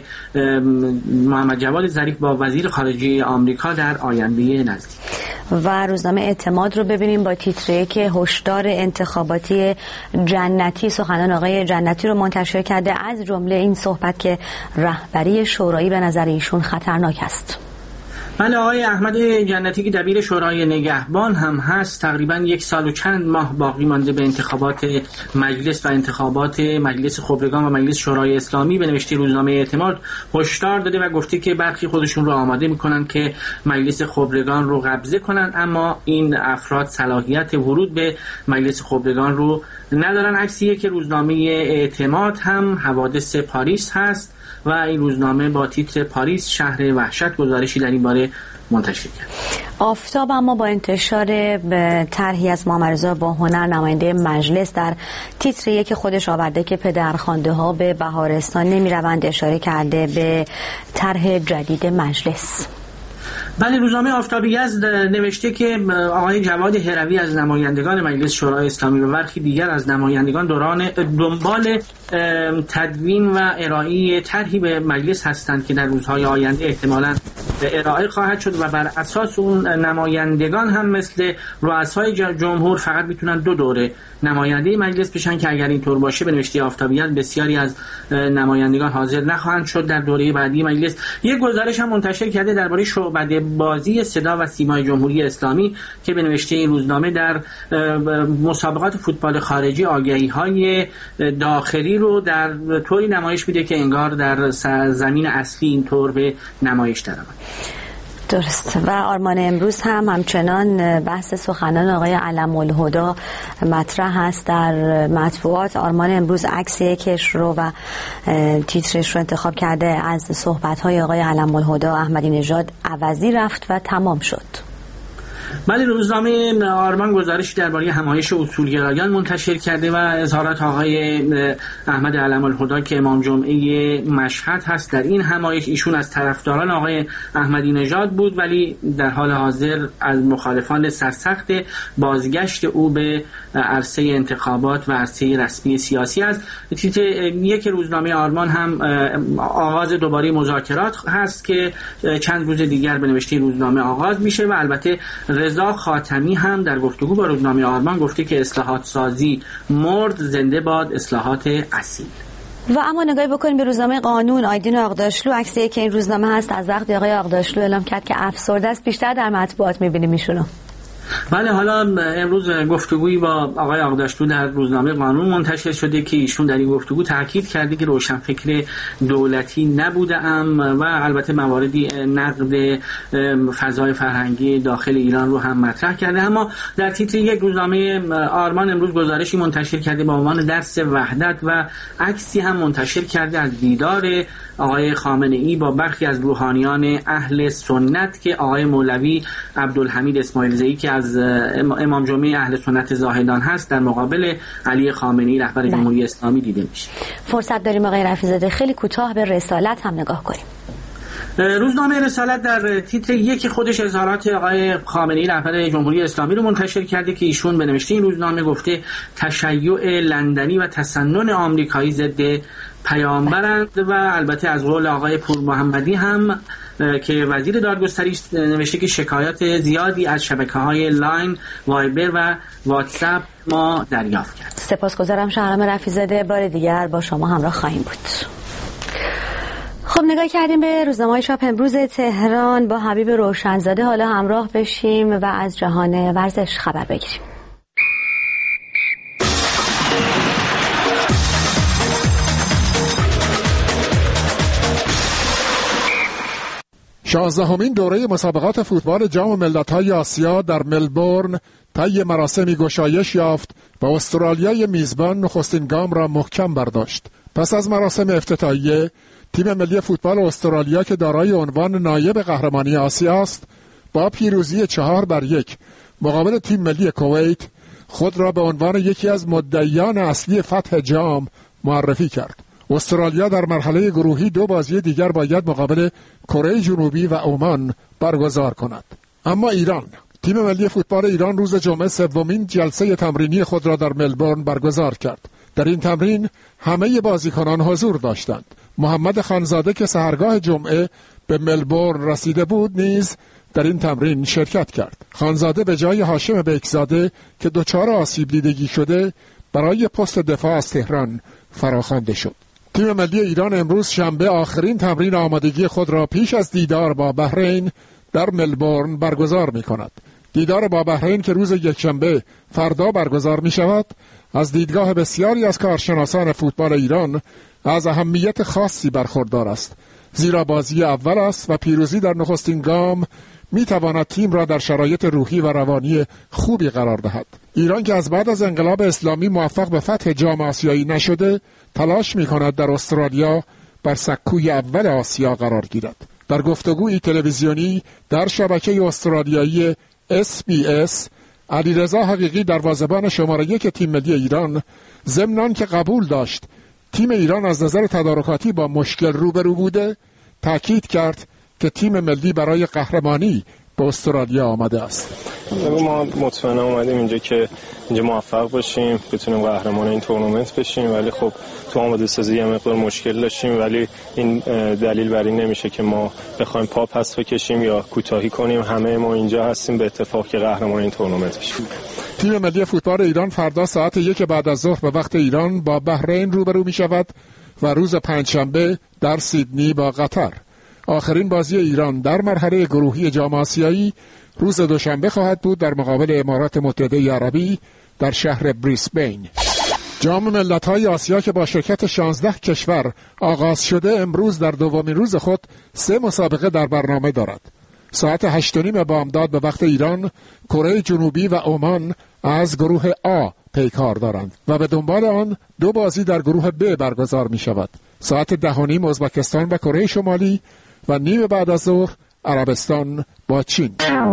محمد جواد ظریف با وزیر خارجه آمریکا در آینده نزدیک. و روزنامه اعتماد رو ببینیم با تیتری که هشدار انتخاباتی جنتی، سخنان آقای جنتی رو منتشر کرده، از جمله این صحبت که رهبری شورایی به نظر ایشون خطرناک است. بله، آقای احمد جنتی که دبیر شورای نگهبان هم هست، تقریبا یک سال و چند ماه باقی مانده به انتخابات مجلس و انتخابات مجلس خبرگان و مجلس شورای اسلامی، به نوشته روزنامه اعتماد هشدار داده و گفته که برخی خودشون رو آماده میکنن که مجلس خبرگان رو قبضه کنن، اما این افراد صلاحیت ورود به مجلس خبرگان رو ندارن. عکسیه که روزنامه اعتماد هم حوادث پاریس هست و این روزنامه با تیتر پاریس شهر وحشت گزارشی در این باره منتشر کرد. آفتاب اما با انتشار طرحی از محمد رضا با هنر نماینده مجلس در تیتر یک خودش آورده که پدرخوانده ها به بهارستان نمی روند، اشاره کرده به طرح جدید مجلس. بله، روزنامه آفتاب یزد نوشته که آقای جواد هروی از نمایندگان مجلس شورای اسلامی و برخی دیگر از نمایندگان دوران دنبال تدوین و ارائه طرحی به مجلس هستند که در روزهای آینده احتمالاً ارائه خواهد شد و بر اساس اون نمایندگان هم مثل رؤسای جمهور فقط میتونن دو دوره نماینده مجلس بشن که اگر اینطور باشه به نوشته آفتابیت بسیاری از نمایندگان حاضر نخواهند شد در دوره بعدی مجلس. یک گزارش هم منتشر کرده درباره شعبده بازی صدا و سیمای جمهوری اسلامی که به نوشته این روزنامه در مسابقات فوتبال خارجی آگهی‌های داخلی رو در طوری نمایش میده که انگار در زمین اصلی اینطور به نمایش درآمد. درست. و آرمان امروز هم همچنان بحث سخنان آقای علم الهدا مطرح هست در مطبوعات. آرمان امروز عکس یکش رو و تیترش رو انتخاب کرده از صحبت‌های آقای علم الهدا احمدی نژاد عوضی رفت و تمام شد. بله، روزنامه آرمان گزارشی درباره همایش اصولگرایان منتشر کرده و اظهارات آقای احمد علم الهدا که امام جمعه مشهد هست در این همایش. ایشون از طرفداران آقای احمدی نژاد بود ولی در حال حاضر از مخالفان سرسخت بازگشت او به عرصه انتخابات و عرصه رسمی سیاسی است. یک روزنامه آرمان هم آغاز دوباره مذاکرات هست که چند روز دیگر به نوشته روزنامه آغاز میشه و البته رضا خاتمی هم در گفتگو با روزنامه آرمان گفته که اصلاحات سازی مرد، زنده باد اصلاحات اصیل. و اما نگاهی بکنیم به روزنامه قانون. آیدین آقداشلو، عکسی که این روزنامه هست از وقتی آقای آقداشلو اعلام کرد که افسرده است بیشتر در مطبوعات می‌بینیم ایشونو. بله، حالا امروز گفتگویی با آقای آقداشلو در روزنامه قانون منتشر شده که ایشون در این گفتگو تاکید کرده که روشنفکر دولتی نبوده‌ام و البته مواردی نقد فضای فرهنگی داخل ایران رو هم مطرح کرده. اما در تیتر یک روزنامه آرمان امروز گزارشی منتشر کرده با عنوان درس وحدت و عکسی هم منتشر کرده از دیدار آقای خامنه‌ای با برخی از روحانیان اهل سنت که آقای مولوی عبدالحمید اسماعیل زئی که از امام جمعه اهل سنت زاهدان هست در مقابل علی خامنه‌ای رهبر جمهوری اسلامی دیده میشه. فرصت داریم آقای رفیع‌زاده خیلی کوتاه به رسالت هم نگاه کنیم. روزنامه رسالت در تیتر یک خودش اظهارات آقای خامنه‌ای رهبر جمهوری اسلامی رو منتشر کرده که ایشون به نوشته این روزنامه گفته تشیع لندنی و تسنن آمریکایی ضد پیامبرند و البته از قول آقای پور محمدی هم که وزیر دادگستری نوشته که شکایات زیادی از شبکه‌های لاین، وایبر و واتساپ ما دریافت کرد. سپاسگزارم شهرام رفیع‌زاده، بار دیگر با شما همراه خواهیم بود. خب نگاه کردیم به روزنامه‌های چاپ امروز تهران با حبیب روشنزاده. حالا همراه بشیم و از جهان ورزش خبر بگیریم. شانزدهمین دوره مسابقات فوتبال جام ملت‌های آسیا در ملبورن طی مراسمی گشایش یافت و استرالیای میزبان نخستین گام را محکم برداشت. پس از مراسم افتتاحیه، تیم ملی فوتبال استرالیا که دارای عنوان نایب قهرمانی آسیا است، با پیروزی چهار بر یک مقابل تیم ملی کویت خود را به عنوان یکی از مدعیان اصلی فتح جام معرفی کرد. استرالیا در مرحله گروهی دو بازی دیگر باید مقابل کره جنوبی و عمان برگزار کند. اما ایران، تیم ملی فوتبال ایران روز جمعه سومین جلسه تمرینی خود را در ملبورن برگزار کرد. در این تمرین همه بازیکنان حضور داشتند. محمد خانزاده که سحرگاه جمعه به ملبورن رسیده بود نیز در این تمرین شرکت کرد. خانزاده به جای هاشم بیکزاده که دچار آسیب دیدگی شده برای پست دفاع از تهران فراخوانده شد. تیم ملی ایران امروز شنبه آخرین تمرین آمادگی خود را پیش از دیدار با بحرین در ملبورن برگزار می کند. دیدار با بحرین که روز یکشنبه فردا برگزار می شود، از دیدگاه بسیاری از کارشناسان فوتبال ایران از اهمیت خاصی برخوردار است، زیرا بازی اول است و پیروزی در نخستین گام می تواند تیم را در شرایط روحی و روانی خوبی قرار دهد. ایران که از بعد از انقلاب اسلامی موفق به فتح جام آسیایی نشده، تلاش می کند در استرالیا بر سکوی اول آسیا قرار گیرد. در گفتگوی تلویزیونی در شبکه استرالیایی اس بی اس، علیرضا حقیقی دروازه‌بان شماره یک تیم ملی ایران ضمن که قبول داشت تیم ایران از نظر تدارکاتی با مشکل روبرو بوده، تاکید کرد که تیم ملی برای قهرمانی به استرالیا آمده است. ما مطمئنا اومدیم اینجا که اینجا موفق باشیم، بتونیم قهرمان این تورنمنت بشیم، ولی خب تو آماده سازی یه مقدار مشکل داشتیم، ولی این دلیل بر این نمیشه که ما بخوایم پا پس بکشیم یا کوتاهی کنیم. همه ما اینجا هستیم به اتفاق که قهرمان این تورنمنت بشیم. تیم ملی فوتبال ایران فردا ساعت یک بعد از ظهر به وقت ایران با بحرین روبرو می شود و روز پنجشنبه در سیدنی با قطر. آخرین بازی ایران در مرحله گروهی جام آسیایی روز دوشنبه خواهد بود در مقابل امارات متحده عربی در شهر بریسبین. جام ملت‌های آسیا که با شرکت شانزده کشور آغاز شده امروز در دومین روز خود سه مسابقه در برنامه دارد. ساعت هشت و نیم بامداد به وقت ایران کره جنوبی و عمان از گروه آ پیکار دارند و به دنبال آن دو بازی در گروه ب برگزار می شود. ساعت ده و نیم ازبکستان و کره شمالی و نیم بعد از ظهر عربستان با چین.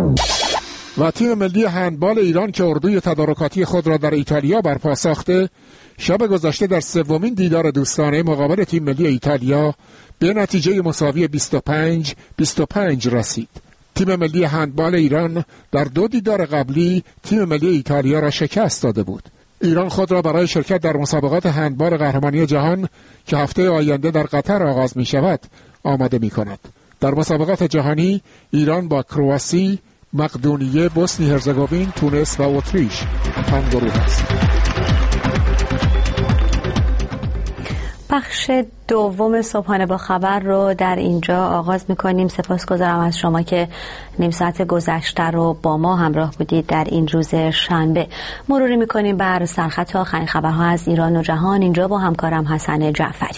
و تیم ملی هندبال ایران که اردوی تدارکاتی خود را در ایتالیا برپا ساخته، شب گذشته در سومین دیدار دوستانه مقابل تیم ملی ایتالیا به نتیجه مساوی بیست و پنج بیست و پنج رسید. تیم ملی هندبال ایران در دو دیدار قبلی تیم ملی ایتالیا را شکست داده بود. ایران خود را برای شرکت در مسابقات هندبال قهرمانی جهان که هفته آینده در قطر آغاز می شود آماده می کند. در مسابقات جهانی ایران با کرواسی، مقدونیه، بوسنی هرزگوین، تونس و اتریش هم گروه است. بخش دوم صبحانه با خبر رو در اینجا آغاز میکنیم. سپاسگزارم از شما که نیم ساعت گذشته رو با ما همراه بودید. در این روز شنبه مروری میکنیم بر سرخط آخرین خبرها از ایران و جهان، اینجا با همکارم حسن جعفری.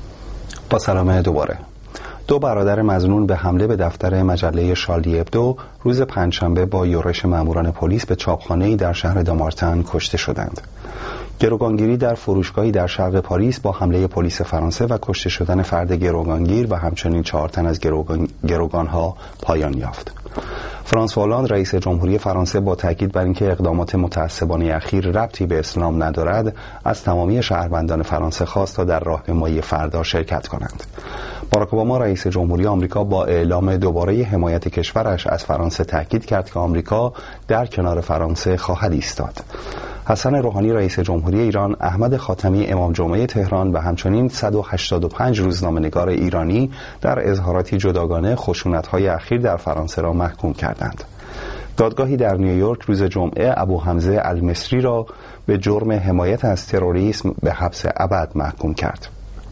با سلام دوباره. دو برادر مظنون به حمله به دفتر مجله شارلی ابدو روز پنجشنبه با یورش ماموران پلیس به چاپخانه‌ای در شهر دامارتن کشته شدند. گروگانگیری در فروشگاهی در شرق پاریس با حمله پلیس فرانسه و کشته شدن فرد گروگانگیر و همچنین چهار تن از گروگان... گروگانها پایان یافت. فرانسوا هولند رئیس جمهوری فرانسه با تاکید بر اینکه اقدامات متعصبانه اخیر ربطی به اسلام ندارد، از تمامی شهروندان فرانسه خواست تا در راهپیمایی فردا شرکت کنند. باراک اوباما رئیس جمهوری آمریکا با اعلام دوباره حمایت کشورش از فرانسه تاکید کرد که آمریکا در کنار فرانسه خواهد ایستاد. حسن روحانی رئیس جمهوری ایران، احمد خاتمی امام جمعه تهران و همچنین صد و هشتاد و پنج روزنامه‌نگار ایرانی در اظهاراتی جداگانه خشونت‌های اخیر در فرانسه را محکوم کردند. دادگاهی در نیویورک روز جمعه ابو حمزه المصری را به جرم حمایت از تروریسم به حبس ابد محکوم کرد.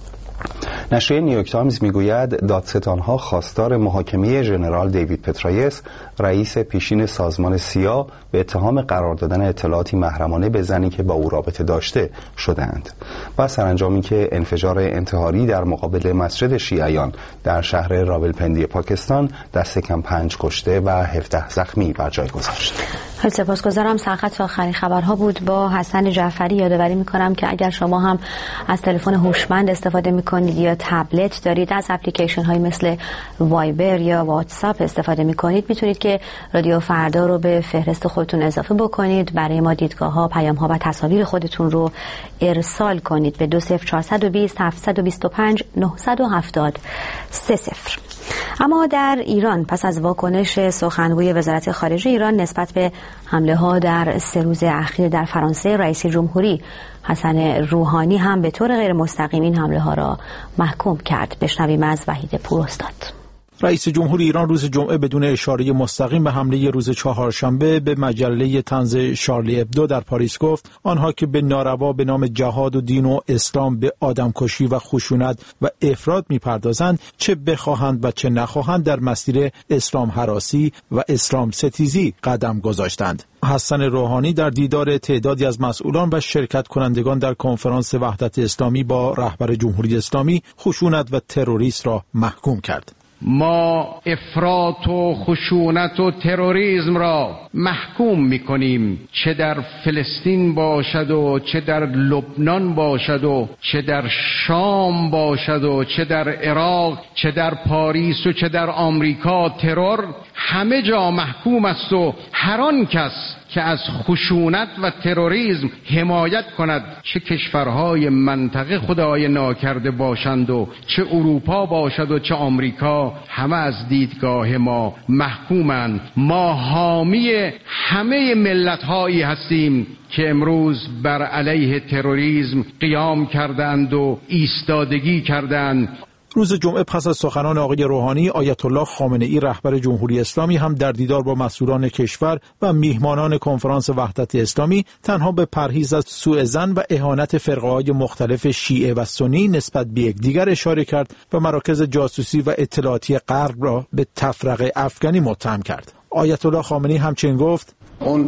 نشریه نیویورک تایمز میگوید دادستانها خواستار محاکمه ژنرال دیوید پترایس، رئیس پیشین سازمان سیا، به اتهام قرار دادن اطلاعاتی محرمانه به زنی که با او رابطه داشته شدند و سرانجامی که انفجار انتحاری در مقابل مسجد شیعیان در شهر راولپندی پاکستان دست کم پنج کشته و هفده زخمی بر جای گذاشت. سپاسگزارم. سرخط آخرین خبرها بود با حسن جعفری. یادآوری میکنم که اگر شما هم از تلفن هوشمند استفاده میکنید یا تبلت دارید، از اپلیکیشن های مثل وایبر یا واتساپ استفاده میکنید، میتونید که رادیو فردا رو به فهرست خودتون اضافه بکنید. برای ما دیدگاه ها، پیام ها و تصاویر خودتون رو ارسال کنید به دو صفر چهارصد و بیست هفتصد و بیست و پنج نهصد و هفتاد سه صفر. اما در ایران پس از واکنش سخنگوی وزارت خارجه ایران نسبت به حمله ها در سه روز اخیر در فرانسه، رئیس جمهوری حسن روحانی هم به طور غیر مستقیم این حمله ها را محکوم کرد. بشنویم از وحید پوراستاد. رئیس جمهوری ایران روز جمعه بدون اشاره مستقیم به حمله روز چهارشنبه به مجله طنز شارلی ابدو در پاریس گفت آنها که به ناروا به نام جهاد و دین و اسلام به آدمکشی و خشونت و افراط میپردازند، چه بخواهند و چه نخواهند در مسیر اسلام هراسی و اسلام ستیزی قدم گذاشتند. حسن روحانی در دیدار تعدادی از مسئولان و شرکت کنندگان در کنفرانس وحدت اسلامی با رهبر جمهوری اسلامی خشونت و تروریسم را محکوم کرد. ما افراط و خشونت و تروریسم را محکوم می‌کنیم، چه در فلسطین باشد و چه در لبنان باشد و چه در شام باشد و چه در عراق، چه در پاریس و چه در آمریکا. ترور همه جا محکوم است و هر آن کس که از خشونت و تروریسم حمایت کند، چه کشورهای منطقه خدای ناکرده باشند و چه اروپا باشد و چه آمریکا، همه از دیدگاه ما محکومند. ما حامی همه ملت‌هایی هستیم که امروز بر علیه تروریسم قیام کردند و ایستادگی کردند. روز جمعه پس از سخنان آقای روحانی، آیت الله خامنه ای رهبر جمهوری اسلامی هم در دیدار با مسئولان کشور و میهمانان کنفرانس وحدت اسلامی تنها به پرهیز از سوء ظن و اهانت فرقه‌های مختلف شیعه و سنی نسبت به یکدیگر اشاره کرد و مراکز جاسوسی و اطلاعاتی غرب را به تفرقه افغانی متهم کرد. آیت الله خامنه ای همچنین گفت اون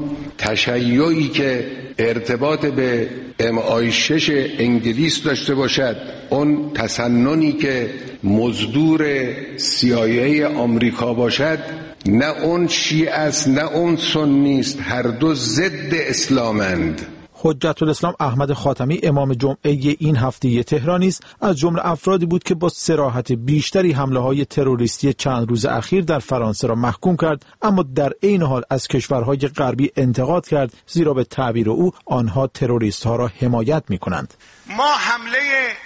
تشیعی که ارتباط به ام آی شش انگلیس داشته باشد، اون تسننی که مزدور سی آی ای آمریکا باشد، نه اون شیعه است نه اون سنی است، هر دو ضد اسلامند. حجت الاسلام احمد خاتمی امام جمعه این هفته تهرانی است از جمله افرادی بود که با صراحت بیشتری حمله‌های تروریستی چند روز اخیر در فرانسه را محکوم کرد، اما در عین حال از کشورهای غربی انتقاد کرد، زیرا به تعبیر او آنها تروریست‌ها را حمایت می‌کنند. ما حمله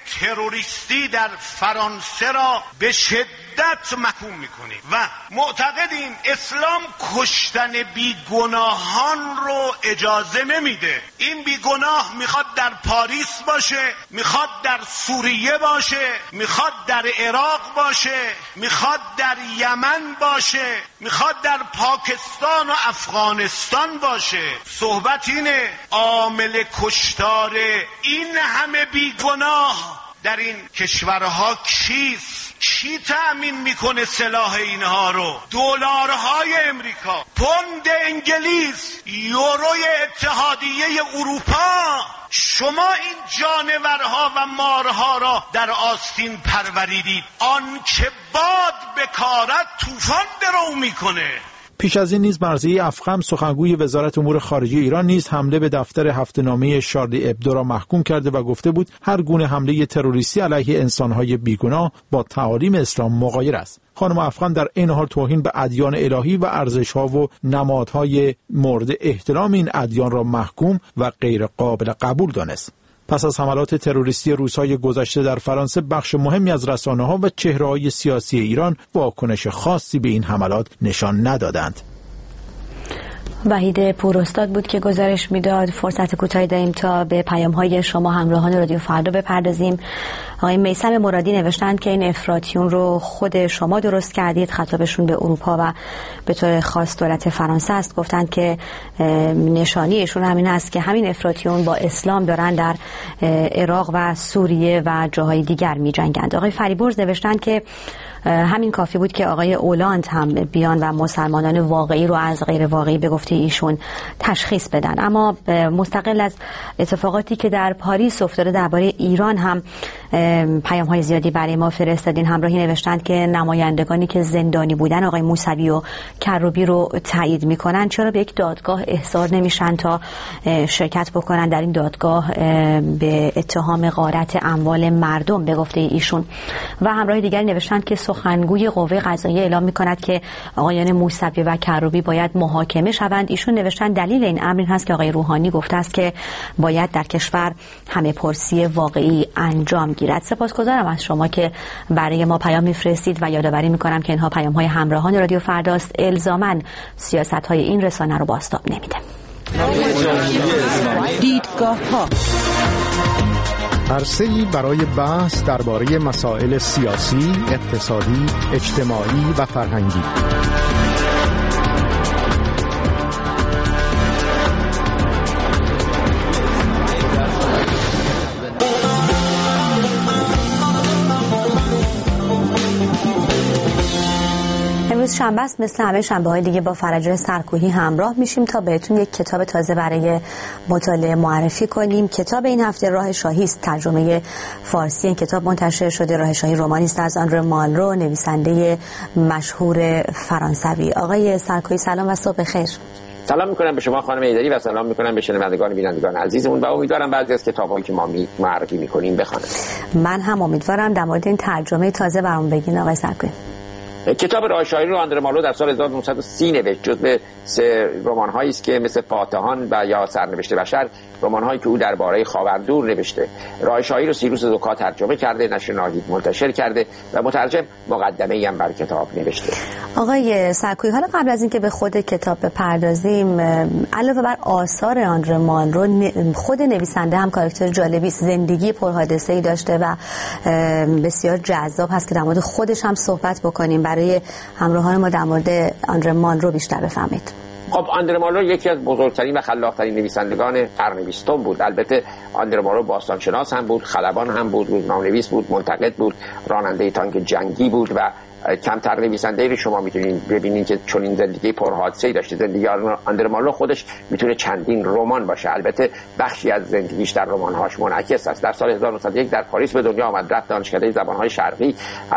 تروریستی در فرانسه را به شدت محکوم میکنیم و معتقدیم اسلام کشتن بیگناهان رو اجازه نمیده. این بیگناه میخواد در پاریس باشه، میخواد در سوریه باشه، میخواد در عراق باشه، میخواد در یمن باشه، میخواد در پاکستان و افغانستان باشه. صحبت اینه عامل کشتار این همه بیگناه در این کشورها کیست؟ کی تأمین میکنه سلاح اینها رو؟ دلارهای امریکا، پوند انگلیس، یوروی اتحادیه اروپا. شما این جانورها و مارها را در آستین پروریدید. آن که باد بکارد طوفان درو میکنه. پیش از این نیز مرضیه افخم سخنگوی وزارت امور خارجه ایران نیز حمله به دفتر هفته‌نامه شارلی ابدو را محکوم کرده و گفته بود هر گونه حمله تروریستی علیه انسان‌های بیگناه با تعالیم اسلام مغایر است. خانم افخم در این حال توهین به ادیان الهی و ارزش‌ها و نمادهای مورد احترام این ادیان را محکوم و غیر قابل قبول دانست. پس از حملات تروریستی روزهای گذشته در فرانسه، بخش مهمی از رسانه‌ها و چهره‌های سیاسی ایران واکنش خاصی به این حملات نشان ندادند. وحید پوراستاد بود که گزارش میداد. فرصت کوتاهی داریم تا به پیام‌های شما همراهان رادیو فردا بپردازیم. آقای میثم مرادی نوشتند که این افراطیون رو خود شما درست کردید. خطابشون به اروپا و به طور خاص دولت فرانسه است. گفتند که نشانیشون همین است که همین افراطیون با اسلام دارن در عراق و سوریه و جاهای دیگر می‌جنگند. آقای فریبرز نوشتند که همین کافی بود که آقای اولاند هم بیان و مسلمانان واقعی رو از غیر واقعی به گفته ایشون تشخیص بدن. اما مستقل از اتفاقاتی که در پاریس افتاده درباره ایران هم پیام‌های زیادی برای ما فرستادین. همراهی نوشتند که نمایندگانی که زندانی بودن آقای موسوی و کروبی رو تایید میکنن چرا به یک دادگاه احضار نمیشن تا شرکت بکنن در این دادگاه به اتهام غارت اموال مردم به گفته ایشون. و همراه دیگری نوشتند که سخنگوی قوه قضاییه اعلام می‌کند که آقایان موسوی و کروبی باید محاکمه شوند. ایشون نوشتن دلیل این امر این هست که آقای روحانی گفته است که باید در کشور همه پرسی واقعی انجام گیرد. سپاسگزارم از شما که برای ما پیام می‌فرستید و یادآوری می‌کنم که اینها پیام‌های همراهان رادیو فرداست. الزاماً سیاست‌های این رسانه رو بازتاب نمیده. دیدگاه‌ها عرصه‌ای برای بحث درباره مسائل سیاسی، اقتصادی، اجتماعی و فرهنگی. امروز شنبه است. مثل همه شنبه‌های دیگه با فرجای سرکوهی همراه میشیم تا بهتون یک کتاب تازه برای مطالعه معرفی کنیم. کتاب این هفته راه شاهی است، ترجمه فارسی این کتاب منتشر شده. راه شاهی رمانی است از آندره مالرو، نویسنده مشهور فرانسوی. آقای سرکوهی سلام و صبح خیر. سلام میکنم به شما خانم ایدری و سلام میکنم به شنوندگان بینندگان عزیزمون و امیدوارم بعضی از کتابایی که ما معرفی میکنیم بخونن. من هم امیدوارم. در مورد این ترجمه تازه برام بگین آقای سرکوهی. کتاب راه شاهی رو آندره مالرو در سال هزار و نهصد و سی نوشت. جزو سه رمان‌هایی است که مثل فاتحان و یا سرنوشت بشر رمان‌هایی که او درباره خاوردور نوشته. راه شاهی رو سیروس زوکا ترجمه کرده، نشر ناهید منتشر کرده و مترجم مقدمه‌ای هم بر کتاب نوشته. آقای سرکوهی، حالا قبل از اینکه به خود کتاب بپردازیم، علاوه بر آثار آندره مالرو، خود نویسنده هم کاراکتر جالبی است، زندگی پرحادثه‌ای داشته و بسیار جذاب هست که در مورد خودش هم صحبت بکنیم برای همراهان ما در مورد آندره مالرو بیشتر بفهمید. خب آندره مالرو یکی از بزرگترین و خلاق‌ترین نویسندگان قرن بیستم بود. البته آندره مالرو باستانشناس هم بود، خلبان هم بود، روزنامه‌نویس بود، منتقد بود، راننده تانک جنگی بود و کمتر نویسنده‌ای رو شما میتونید ببینید که چون این زندگی پرحادثه‌ای داشته. زندگی آندره مالرو خودش میتونه چندین رمان باشه. البته بخشی از زندگیش در رمان‌هاش منعکس است. در سال هزار و نهصد و یک در پاریس به دنیا آمد، رفت دانشکده زبان‌های شرقی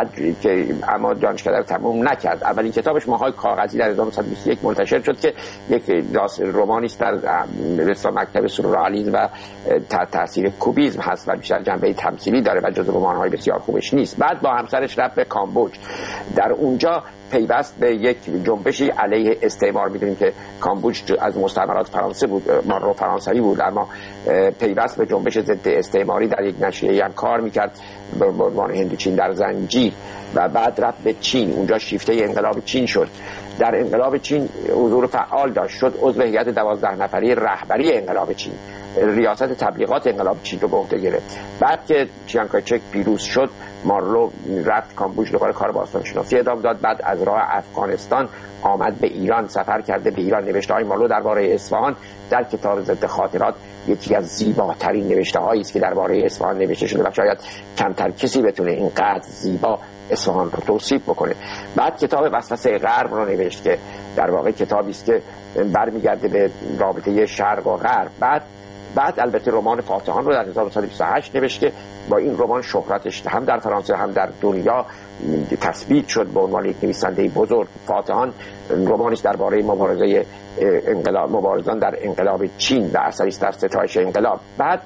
که اما دانشکده رو تمام نکرد. اولین کتابش ماهای کاغذی در هزار و نهصد و بیست و یک منتشر شد که یک رمانی است در رسا مکتب سورئالیسم و تحت تاثیر کوبیسم هست و بیشتر جنبه تمثیلی داره و جزو رمان‌های بسیار خوبش نیست. بعد با همسرش رفت به کامبوج. در اونجا پیوست به یک جنبشی علیه استعمار. می‌دونیم که کامبوج از مستعمرات فرانسه بود، مالرو فرانسوی بود، اما پیوست به جنبش ضد استعماری در یک نشریه هم کار می‌کرد به عنوان هندوچین در زنجیر و بعد رفت به چین. اونجا شیفته انقلاب چین شد. در انقلاب چین حضور فعال داشت، شد عضو هیئت دوازده نفری رهبری انقلاب چین ریاست تبلیغات انقلاب چین رو به عهده گرفت. بعد که چیان کایچک پیروز شد، مارلو رفت کامبوج، دوباره کار باستانشناسی ادامه داد. بعد از راه افغانستان آمد به ایران، سفر کرده به ایران. نوشته‌های مارلو درباره اصفهان در کتاب ضد خاطرات یکی از زیباترین نوشته‌هایی است که درباره اصفهان نوشته شده و شاید کمتر کسی بتونه اینقدر زیبا اصفهان رو توصیف بکنه. بعد کتاب وسوسه غرب رو نوشت که در واقع کتابی است که برمیگرده به رابطه شرق و غرب. بعد بعد البته رمان فاتحان رو در هزار و نهصد و بیست و هشت نوشت که با این رمان شهرتش هم در فرانسه هم در دنیا تثبیت شد به عنوان یک نویسنده بزرگ. فاتحان رمانش درباره مبارزه انقلاب مبارزان در انقلاب چین و اثری است در ستایش انقلاب. بعد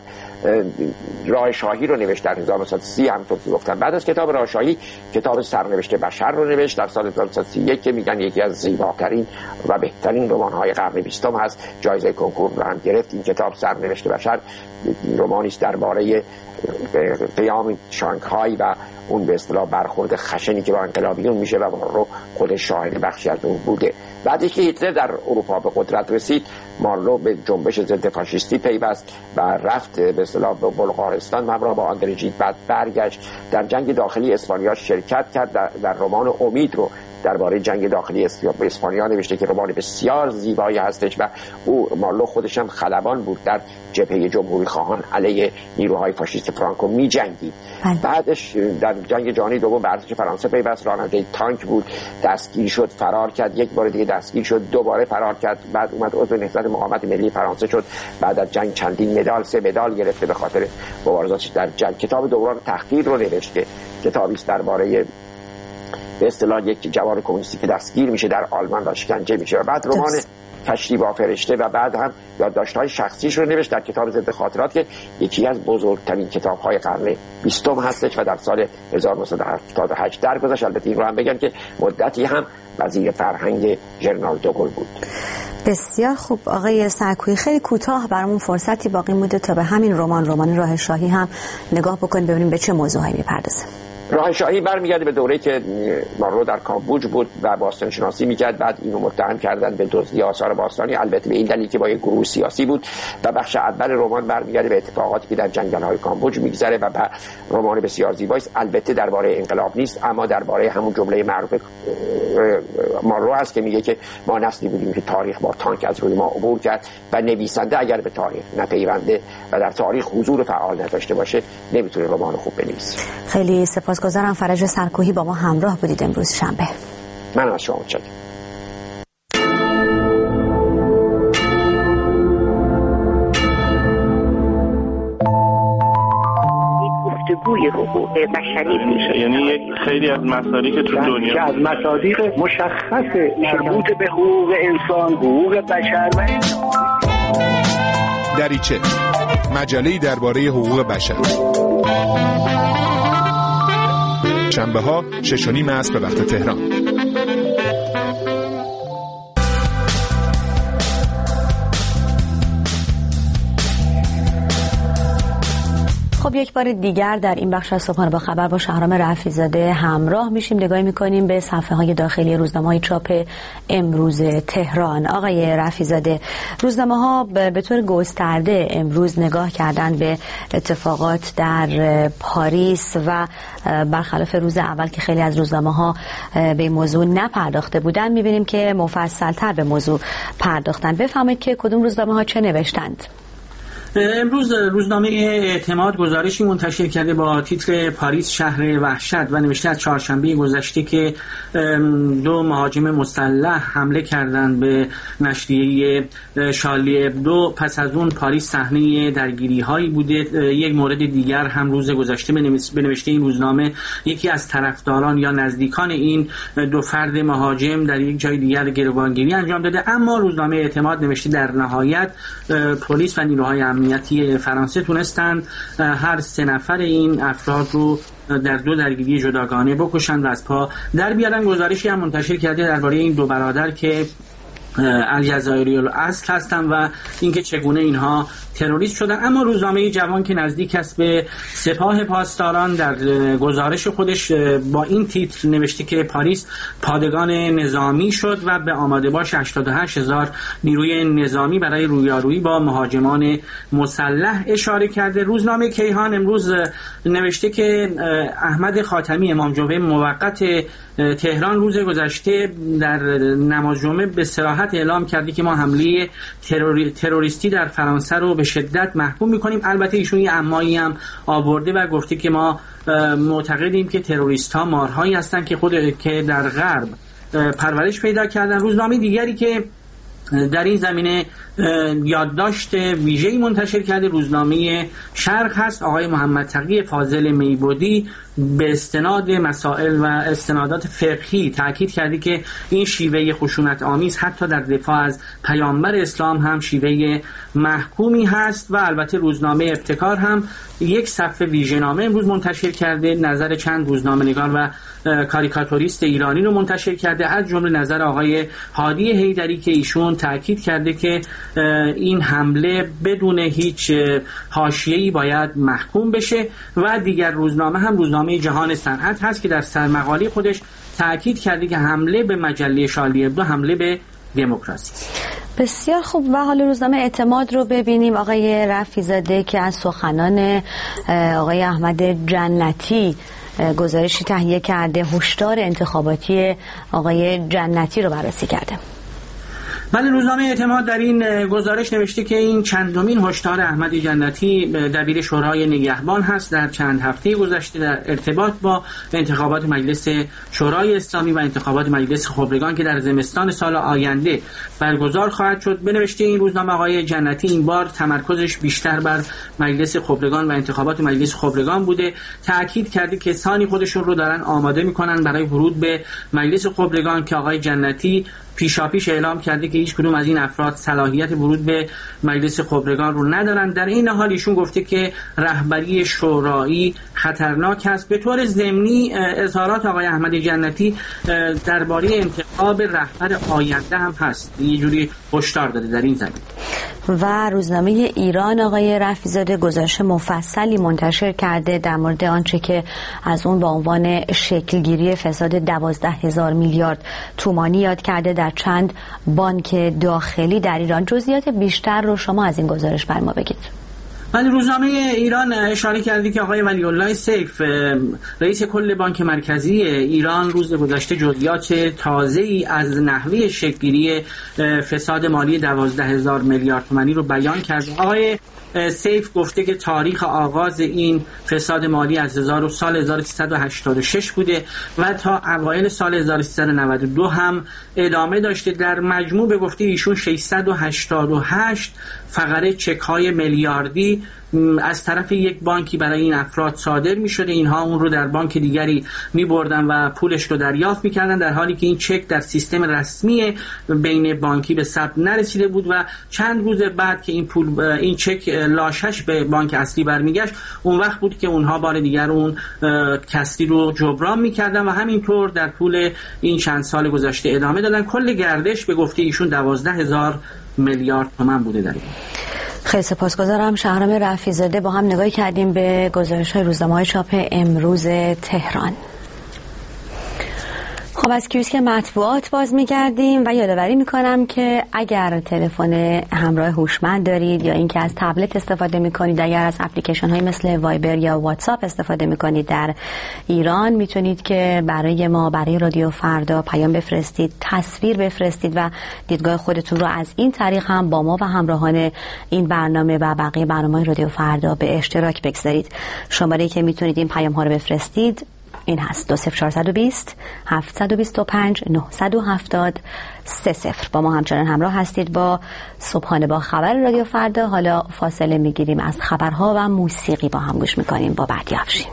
راه شاهی رو نوشت در هزار و نهصد و سی، همونطور که گفتم. بعد از کتاب راه شاهی کتاب سرنوشت بشر رو نوشت در سال هزار و نهصد و سی و یک که میگن یکی از زیباترین و بهترین رمان‌های قرن بیستم هست. جایزه کنکور رو هم گرفت. این کتاب سرنوشت بشر رمانی است درباره قیام شانگهای و اون به اصطلاح برخورد خشنی که با انقلابیون میشه و مارلو خود شاهد بخشی از اون بوده. بعدی که هیتلر در اروپا به قدرت رسید، مارلو به جنبش ضد فاشیستی پیوست و رفت به اصطلاح به بلغارستان همراه با آندره ژید. بعد برگشت در جنگ داخلی اسپانیا شرکت کرد. در, در رمان امید رو درباره جنگ داخلی اسپانیا نوشته که رمان بسیار زیبایی هستش و او مارلو خودش هم خلبان بود، در جبهه جمهوری خواهان علیه نیروهای فاشیست فرانکو می جنگید. بعدش در جنگ جهانی دوم به ارتش فرانسه پیوست، راننده تانک بود، دستگیر شد، فرار کرد، یک بار دیگه دستگیر شد، دوباره فرار کرد. بعد اومد عضو نهضت مقاومت ملی فرانسه شد. بعد از جنگ چندین مدال، سه مدال گرفته به خاطر مبارزاتش در جنگ. کتاب دوران تحقیر رو نوشت که کتابی است درباره به اصطلاح یک جوان کمونیستی که دستگیر میشه در آلمان و شکنجه میشه. و بعد رمان کشتی با فرشته و بعد هم یادداشت‌های شخصیش رو نوشت در کتاب ضد خاطرات که یکی از بزرگترین کتاب‌های قرن بیستم هستش و در سال هزار و نهصد و هفتاد و هشت درگذشت. البته این رو هم بگم که مدتی هم وزیر فرهنگ ژنرال دوگل بود. بسیار خوب آقای سرکویی، خیلی کوتاه برامون فرصتی باقی مونده تا به همین رمان رمان راه شاهی هم نگاه بکنیم ببینیم به چه موضوعی میپردازه. راه شاهی برمیگرده به دوره‌ای که مارلو در کامبوج بود و باستان شناسی میکرد. بعد اینو متهم کردن به دزدی آثار باستانی، البته به این دلیل که با یک گروه سیاسی بود. و بخش اول رمان برمیگرده به اتفاقاتی که در جنگل‌های کامبوج میگذره و رمان بسیار زیبایی است. البته درباره انقلاب نیست، اما درباره همون جمله معروف مارلو است که میگه که ما نسلی بودیم که تاریخ با تانک از روی ما عبور کرد و نویسنده اگر به تاریخ نپیونده و در تاریخ حضور فعال نداشته باشه نمیتونه رمان خوب بنویسه. خیلی سپاسگزارم فرج سرکوهی با ما همراه بودید امروز شنبه. من از شما متشکرم. گفتگوی حقوق بشری میشه، یعنی یک خیلی از مسائلی که تو دنیا که از مصادیق مشخص مربوط به حقوق انسان، حقوق بشر و دریچه مجله‌ای درباره حقوق بشر، شنبه ها شش و نیم عصر به وقت تهران. خب یک بار دیگر در این بخش از صبحانه با خبر با شهرام رفیع‌زاده همراه میشیم. نگاهی میکنیم به صفحه های داخلی روزنامه‌های چاپ امروز تهران. آقای رفیع‌زاده، روزنامه‌ها به طور گسترده امروز نگاه کردن به اتفاقات در پاریس و برخلاف روز اول که خیلی از روزنامه‌ها به این موضوع نپرداخته بودن، میبینیم که مفصل‌تر به موضوع پرداختن. بفهمید که کدوم روزنامه‌ها چه نوشتند. امروز روزنامه اعتماد گزارشی منتشر کرده با تیتر پاریس شهر وحشت و نوشته از چهارشنبه گذشته که دو مهاجم مسلح حمله کردند به نشریه شارلی ابدو. پس از اون پاریس صحنه درگیری هایی بوده. یک مورد دیگر هم روز گذشته به نوشته این روزنامه یکی از طرفداران یا نزدیکان این دو فرد مهاجم در یک جای دیگر گروگانگیری انجام داده. اما روزنامه اعتماد نوشته در نهایت پلیس و نیروهای امنیتی فرانسه تونستند هر سه نفر این افراد رو در دو درگیری جداگانه بکشند و از پا در بیارن. گزارشی هم منتشر کرده درباره این دو برادر که الجزایری الاصل هستند و اینکه چگونه اینها تروریست شدن. اما روزنامه جوان که نزدیک است به سپاه پاسداران در گزارش خودش با این تیتر نوشته که پاریس پادگان نظامی شد و به آماده باش هشتاد و هشت هزار نیروی نظامی برای رویارویی با مهاجمان مسلح اشاره کرده. روزنامه کیهان امروز نوشته که احمد خاتمی امام جمعه موقت تهران روز گذشته در نماز جمعه به صراحت اعلام کرده که ما حمله تروری، تروریستی در فرانسه رو به شدت محکوم می‌کنیم. البته ایشون یه امایی هم آورده و گفته که ما معتقدیم که تروریست ها مارهایی هستند که خود که در غرب پرورش پیدا کردن. روزنامه دیگری که در این زمینه یادداشت ویژه‌ای منتشر کرده روزنامه شرق هست. آقای محمد تقی فاضل میبودی به استناد مسائل و استنادات فقهی تاکید کرده که این شیوه خشونت آمیز حتی در دفاع از پیامبر اسلام هم شیوه محکومی هست. و البته روزنامه ابتکار هم یک صفحه ویژه‌نامه امروز منتشر کرده، نظر چند روزنامه‌نگار و کاریکاتوریست ایرانی رو منتشر کرده، از جمله نظر آقای هادی حیدری که ایشون تاکید کرده که این حمله بدون هیچ حاشیه‌ای باید محکوم بشه. و دیگر روزنامه هم روزنامه جهان صنعت هست که در سرمقاله خودش تاکید کرده که حمله به مجله شارلی ابدو حمله به دموکراسی است. بسیار خوب. و حالا روزنامه اعتماد رو ببینیم. آقای رفیع‌زاده که از سخنان آقای احمد جنتی گزارشی تهیه کرده، هشدار انتخاباتی آقای جنتی رو بررسی کرده. بله، روزنامه اعتماد در این گزارش نوشته که این چندمین هشدار احمد جنتی دبیر شورای نگهبان هست در چند هفته گذشته در ارتباط با انتخابات مجلس شورای اسلامی و انتخابات مجلس خبرگان که در زمستان سال آینده برگزار خواهد شد. به نوشته این روزنامه آقای جنتی این بار تمرکزش بیشتر بر مجلس خبرگان و انتخابات مجلس خبرگان بوده. تاکید کرده که کسانی خودشون رو دارن آماده میکنن برای ورود به مجلس خبرگان که آقای جنتی پیشاپیش اعلام کرده که هیچ کدوم از این افراد صلاحیت ورود به مجلس خبرگان رو ندارن. در این حال ایشون گفته که رهبری شورایی خطرناک است. به طور ضمنی اظهارات آقای احمد جنتی درباره انتخاب رهبر آینده هم هست، یه جوری هشدار داده در این زمینه. و روزنامه ایران آقای رفیع‌زاده گزارش مفصلی منتشر کرده در مورد آنچه که از اون با عنوان شکلگیری فساد دوازده هزار میلیارد تومانی یاد کرده در چند بانک داخلی در ایران. جزئیات بیشتر رو شما از این گزارش بر ما بگید. ولی روزنامه ایران اشاره کرده که آقای ولی الله سیف رئیس کل بانک مرکزی ایران روز گذشته جزئیات تازه‌ای از نحوه شکلگیری فساد مالی دوازده هزار میلیارد تومانی رو بیان کرده. آقای سیف گفته که تاریخ آغاز این فساد مالی از سال هزار و سیصد و هشتاد و شش بوده و تا اوایل سال هزار و سیصد و نود و دو هم ادامه داشته. در مجموع به گفته ایشون ششصد و هشتاد و هشت فقره چک‌های میلیاردی از طرف یک بانکی برای این افراد صادر می شده. اینها اون رو در بانک دیگری می بردن و پولش رو دریافت می کردن، در حالی که این چک در سیستم رسمی بین بانکی به ثبت نرسیده بود و چند روز بعد که این پول این چک لاشش به بانک اصلی برمیگشت، اون وقت بود که اونها بار دیگر اون کسری رو جبران می کردن و همینطور در طول این چند سال گذشته ادامه دادن. کل گردش به گفته ایشون دوازده هزار میلیارد تومان بوده در این. خیلی سپاسگزارم. شهرام رفیع‌زاده. با هم نگاهی کردیم به گزارش‌های روزنامه‌های چاپ امروز تهران. خب از کیوسک مطبوعات باز می‌گردیم و یادآوری می‌کنم که اگر تلفن همراه هوشمند دارید یا اینکه از تبلت استفاده می‌کنید، اگر از اپلیکیشن‌های مثل وایبر یا واتساپ استفاده می‌کنید در ایران، می‌تونید که برای ما، برای رادیو فردا پیام بفرستید، تصویر بفرستید و دیدگاه خودتون رو از این طریق هم با ما و همراهان این برنامه و بقیه برنامه‌های رادیو فردا به اشتراک بگذارید. شماره‌ای که می‌تونید این پیام‌ها رو بفرستید این هست دو صفر چهار دو صفر هفت دو پنج نه هفت صفر سه صفر. با ما همچنان همراه هستید با صبحانه با خبر رادیو فردا. حالا فاصله میگیریم از خبرها و موسیقی با هم گوش میکنیم با بردی افشین.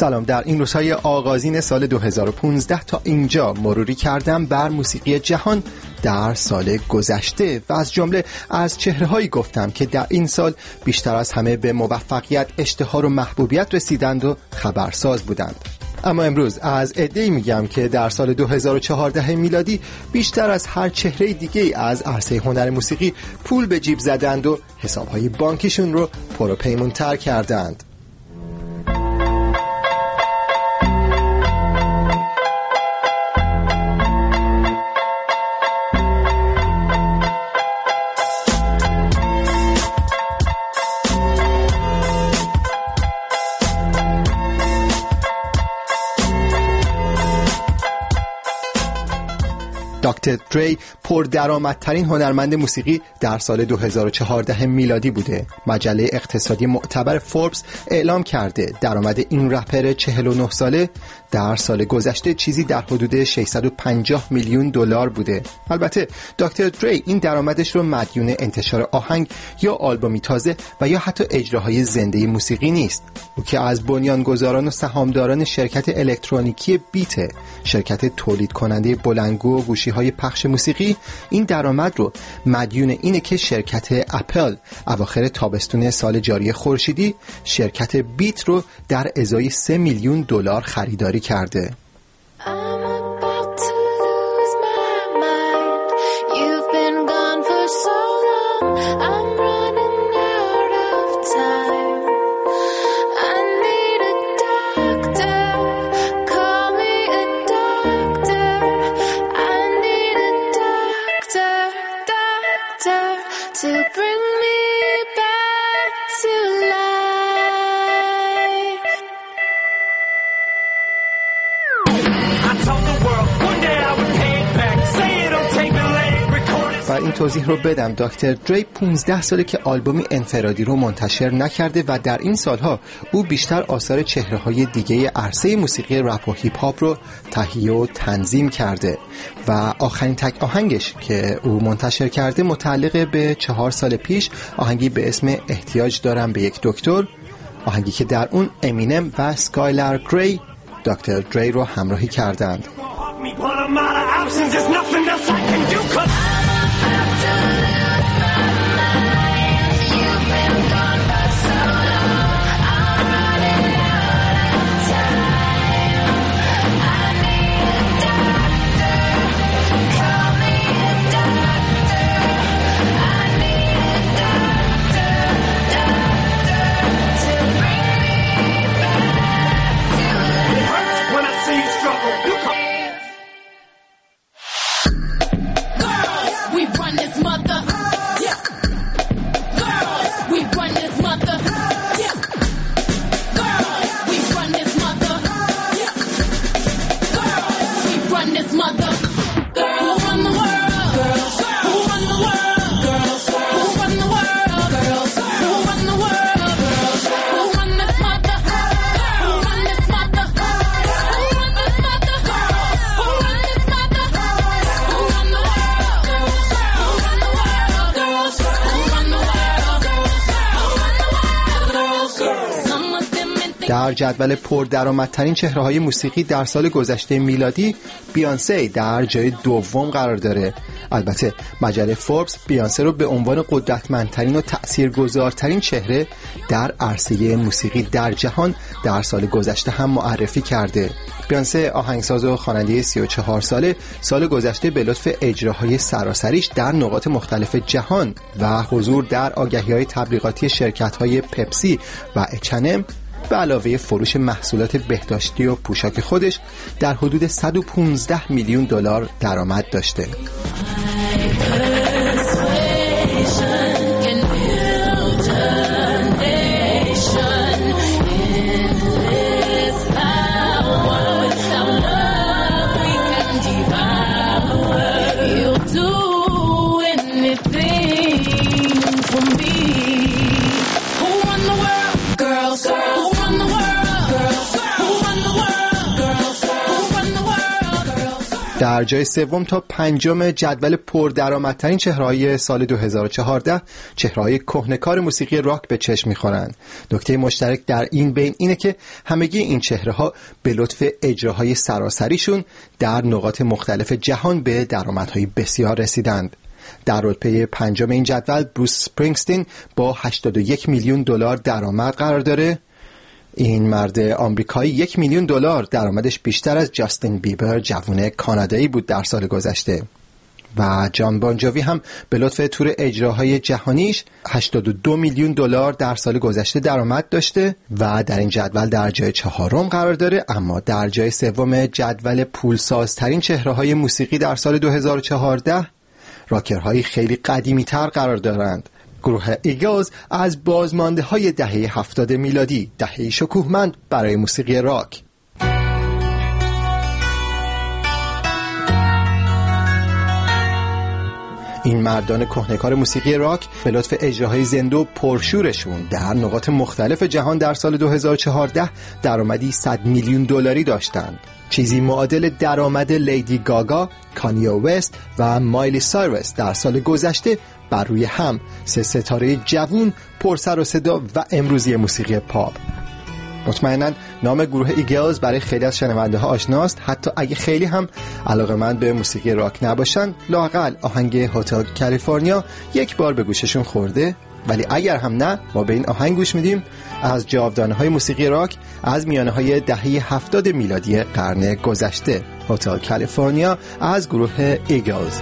سلام. در این روزهای آغازین سال دو هزار و پانزده تا اینجا مروری کردم بر موسیقی جهان در سال گذشته و از جمله از چهره‌هایی گفتم که در این سال بیشتر از همه به موفقیت، اشتهار و محبوبیت رسیدند و خبرساز بودند. اما امروز از عده‌ای میگم که در سال دو هزار و چهارده میلادی بیشتر از هر چهره دیگه از عرصه هنر موسیقی پول به جیب زدند و حسابهای بانکیشون رو پر و پیمون‌تر کردند. دکتر دری پردرآمدترین هنرمند موسیقی در سال دو هزار و چهارده میلادی بوده. مجله اقتصادی معتبر فوربس اعلام کرده درآمد این رپر چهل و نه ساله در سال گذشته چیزی در حدود ششصد و پنجاه میلیون دلار بوده. البته دکتر دری این درآمدش رو مدیون انتشار آهنگ یا آلبومی تازه و یا حتی اجراهای زنده موسیقی نیست. او که از بنیانگذاران و سهامداران شرکت الکترونیکی بیت، شرکت تولید کننده بلندگو و گوشی‌های پخش موسیقی، این درآمد رو مدیون اینه که شرکت اپل اواخر تابستون سال جاری خورشیدی شرکت بیت رو در ازای سه میلیون دلار خریداری کرده. این توضیح رو بدم، دکتر دری پانزده ساله که آلبومی انفرادی رو منتشر نکرده و در این سالها او بیشتر آثار چهره‌های دیگه عرصه موسیقی رپ و هیپ هاپ رو تهیه و تنظیم کرده و آخرین تک آهنگش که او منتشر کرده متعلق به چهار سال پیش، آهنگی به اسم احتیاج دارم به یک دکتر، آهنگی که در اون امینم و اسکایلر گری دکتر دری رو همراهی کردند. در جدول پردرآمدترین چهره‌های موسیقی در سال گذشته میلادی بیانسه در جای دوم قرار داره. البته مجله فوربس بیانسه رو به عنوان قدرتمندترین و تأثیرگذارترین چهره در عرصه موسیقی در جهان در سال گذشته هم معرفی کرده. بیانسه آهنگساز و خواننده سی و چهار ساله سال گذشته به لطف اجراهای سراسریش در نقاط مختلف جهان و حضور در آگهی‌های تبلیغاتی شرکت‌های پپسی و اچ ان ام به علاوه فروش محصولات بهداشتی و پوشاک خودش در حدود صد و پانزده میلیون دلار درآمد داشته. در جای سوم تا پنجم جدول پردرآمدترین چهره‌های سال دو هزار و چهارده چهره‌های کهنه‌کار موسیقی راک به چشم می‌خورند. نکته مشترک در این بین اینه که همگی این چهره‌ها به لطف اجراهای سراسریشون در نقاط مختلف جهان به درآمدهای بسیار رسیدند. در رتبه پنجم این جدول بروس اسپرینگستین با هشتاد و یک میلیون دلار درآمد قرار داره. این مرد آمریکایی یک میلیون دلار درآمدش بیشتر از جاستین بیبر جوان کانادایی بود در سال گذشته. و جان بانجوی هم به لطف تور اجراهای جهانیش هشتاد و دو میلیون دلار در سال گذشته درآمد داشته و در این جدول در جای چهارم قرار داره. اما در جای سوم جدول پولسازترین چهره‌های موسیقی در سال دو هزار و چهارده راکرهای خیلی قدیمی تر قرار دارند. گروه ایگلز از بازمانده های دهه هفتاد میلادی، دهه شکوهمند برای موسیقی راک. این مردان کهنه‌کار موسیقی راک به لطف اجراهای زنده و پرشورشون در نقاط مختلف جهان در سال دو هزار و چهارده درآمدی صد میلیون دلاری داشتند. چیزی معادل درآمد لیدی گاگا، کانیه وست و مایلی سایرس در سال گذشته بر روی هم، سه ستاره جوون پر سر و صدا و امروزی موسیقی پاپ. مطمئناً نام گروه ایگلز برای خیلی از شنونده ها آشناست، حتی اگه خیلی هم علاقه‌مند به موسیقی راک نباشن، لااقل آهنگ هتل کالیفرنیا یک بار به گوششون خورده. ولی اگر هم نه، ما به این آهنگ گوش میدیم از جاودانه‌های موسیقی راک از میانه‌های دهه هفتاد میلادی قرن گذشته، هتل کالیفرنیا از گروه ایگلز.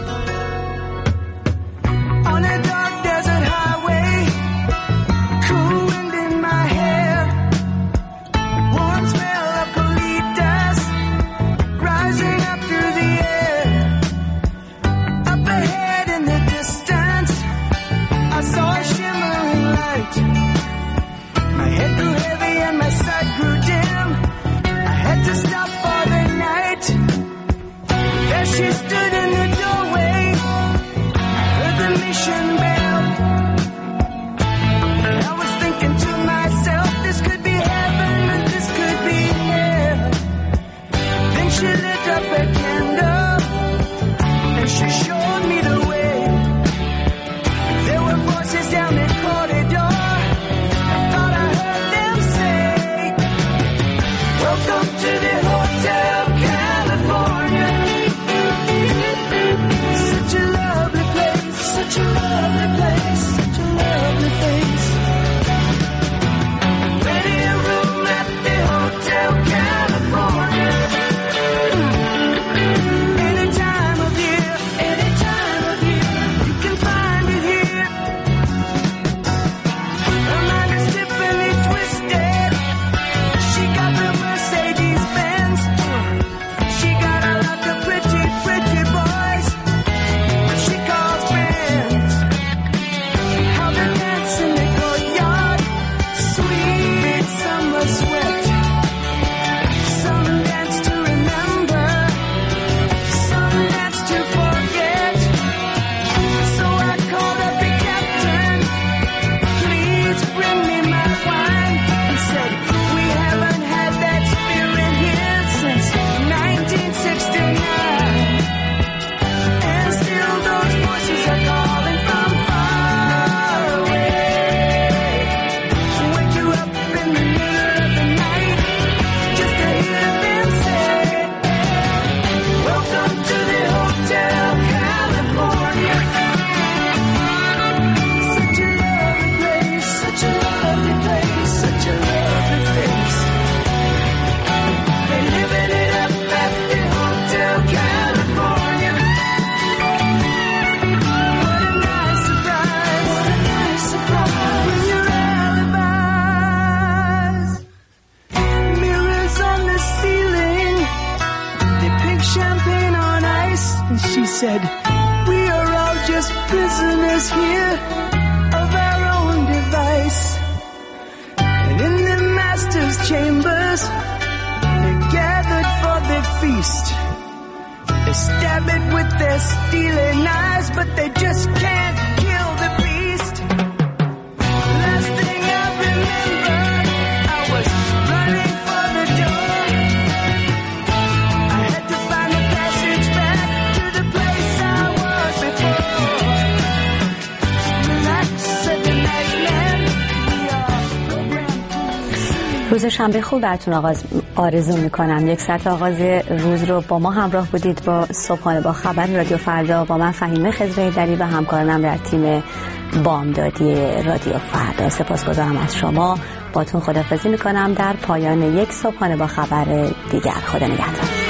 said, we are all just prisoners here of our own device. And in the master's chambers, they're gathered for the feast. They stab it with their steely knives, but they just can't kill the beast. Last thing I remember, I was running for the door. I had to find a passage روز شنبه خوب براتون آغاز آرزو میکنم. یک ساعت آغاز روز رو با ما همراه بودید با صبحانه با خبر رادیو فردا، با من فهیمه خضره‌ایدری و همکارانم در تیم بامدادی رادیو فردا. سپاسگزارم از شما. باتون خداحافظی میکنم در پایان یک صبحانه با خبر دیگر. خدا نگهدار.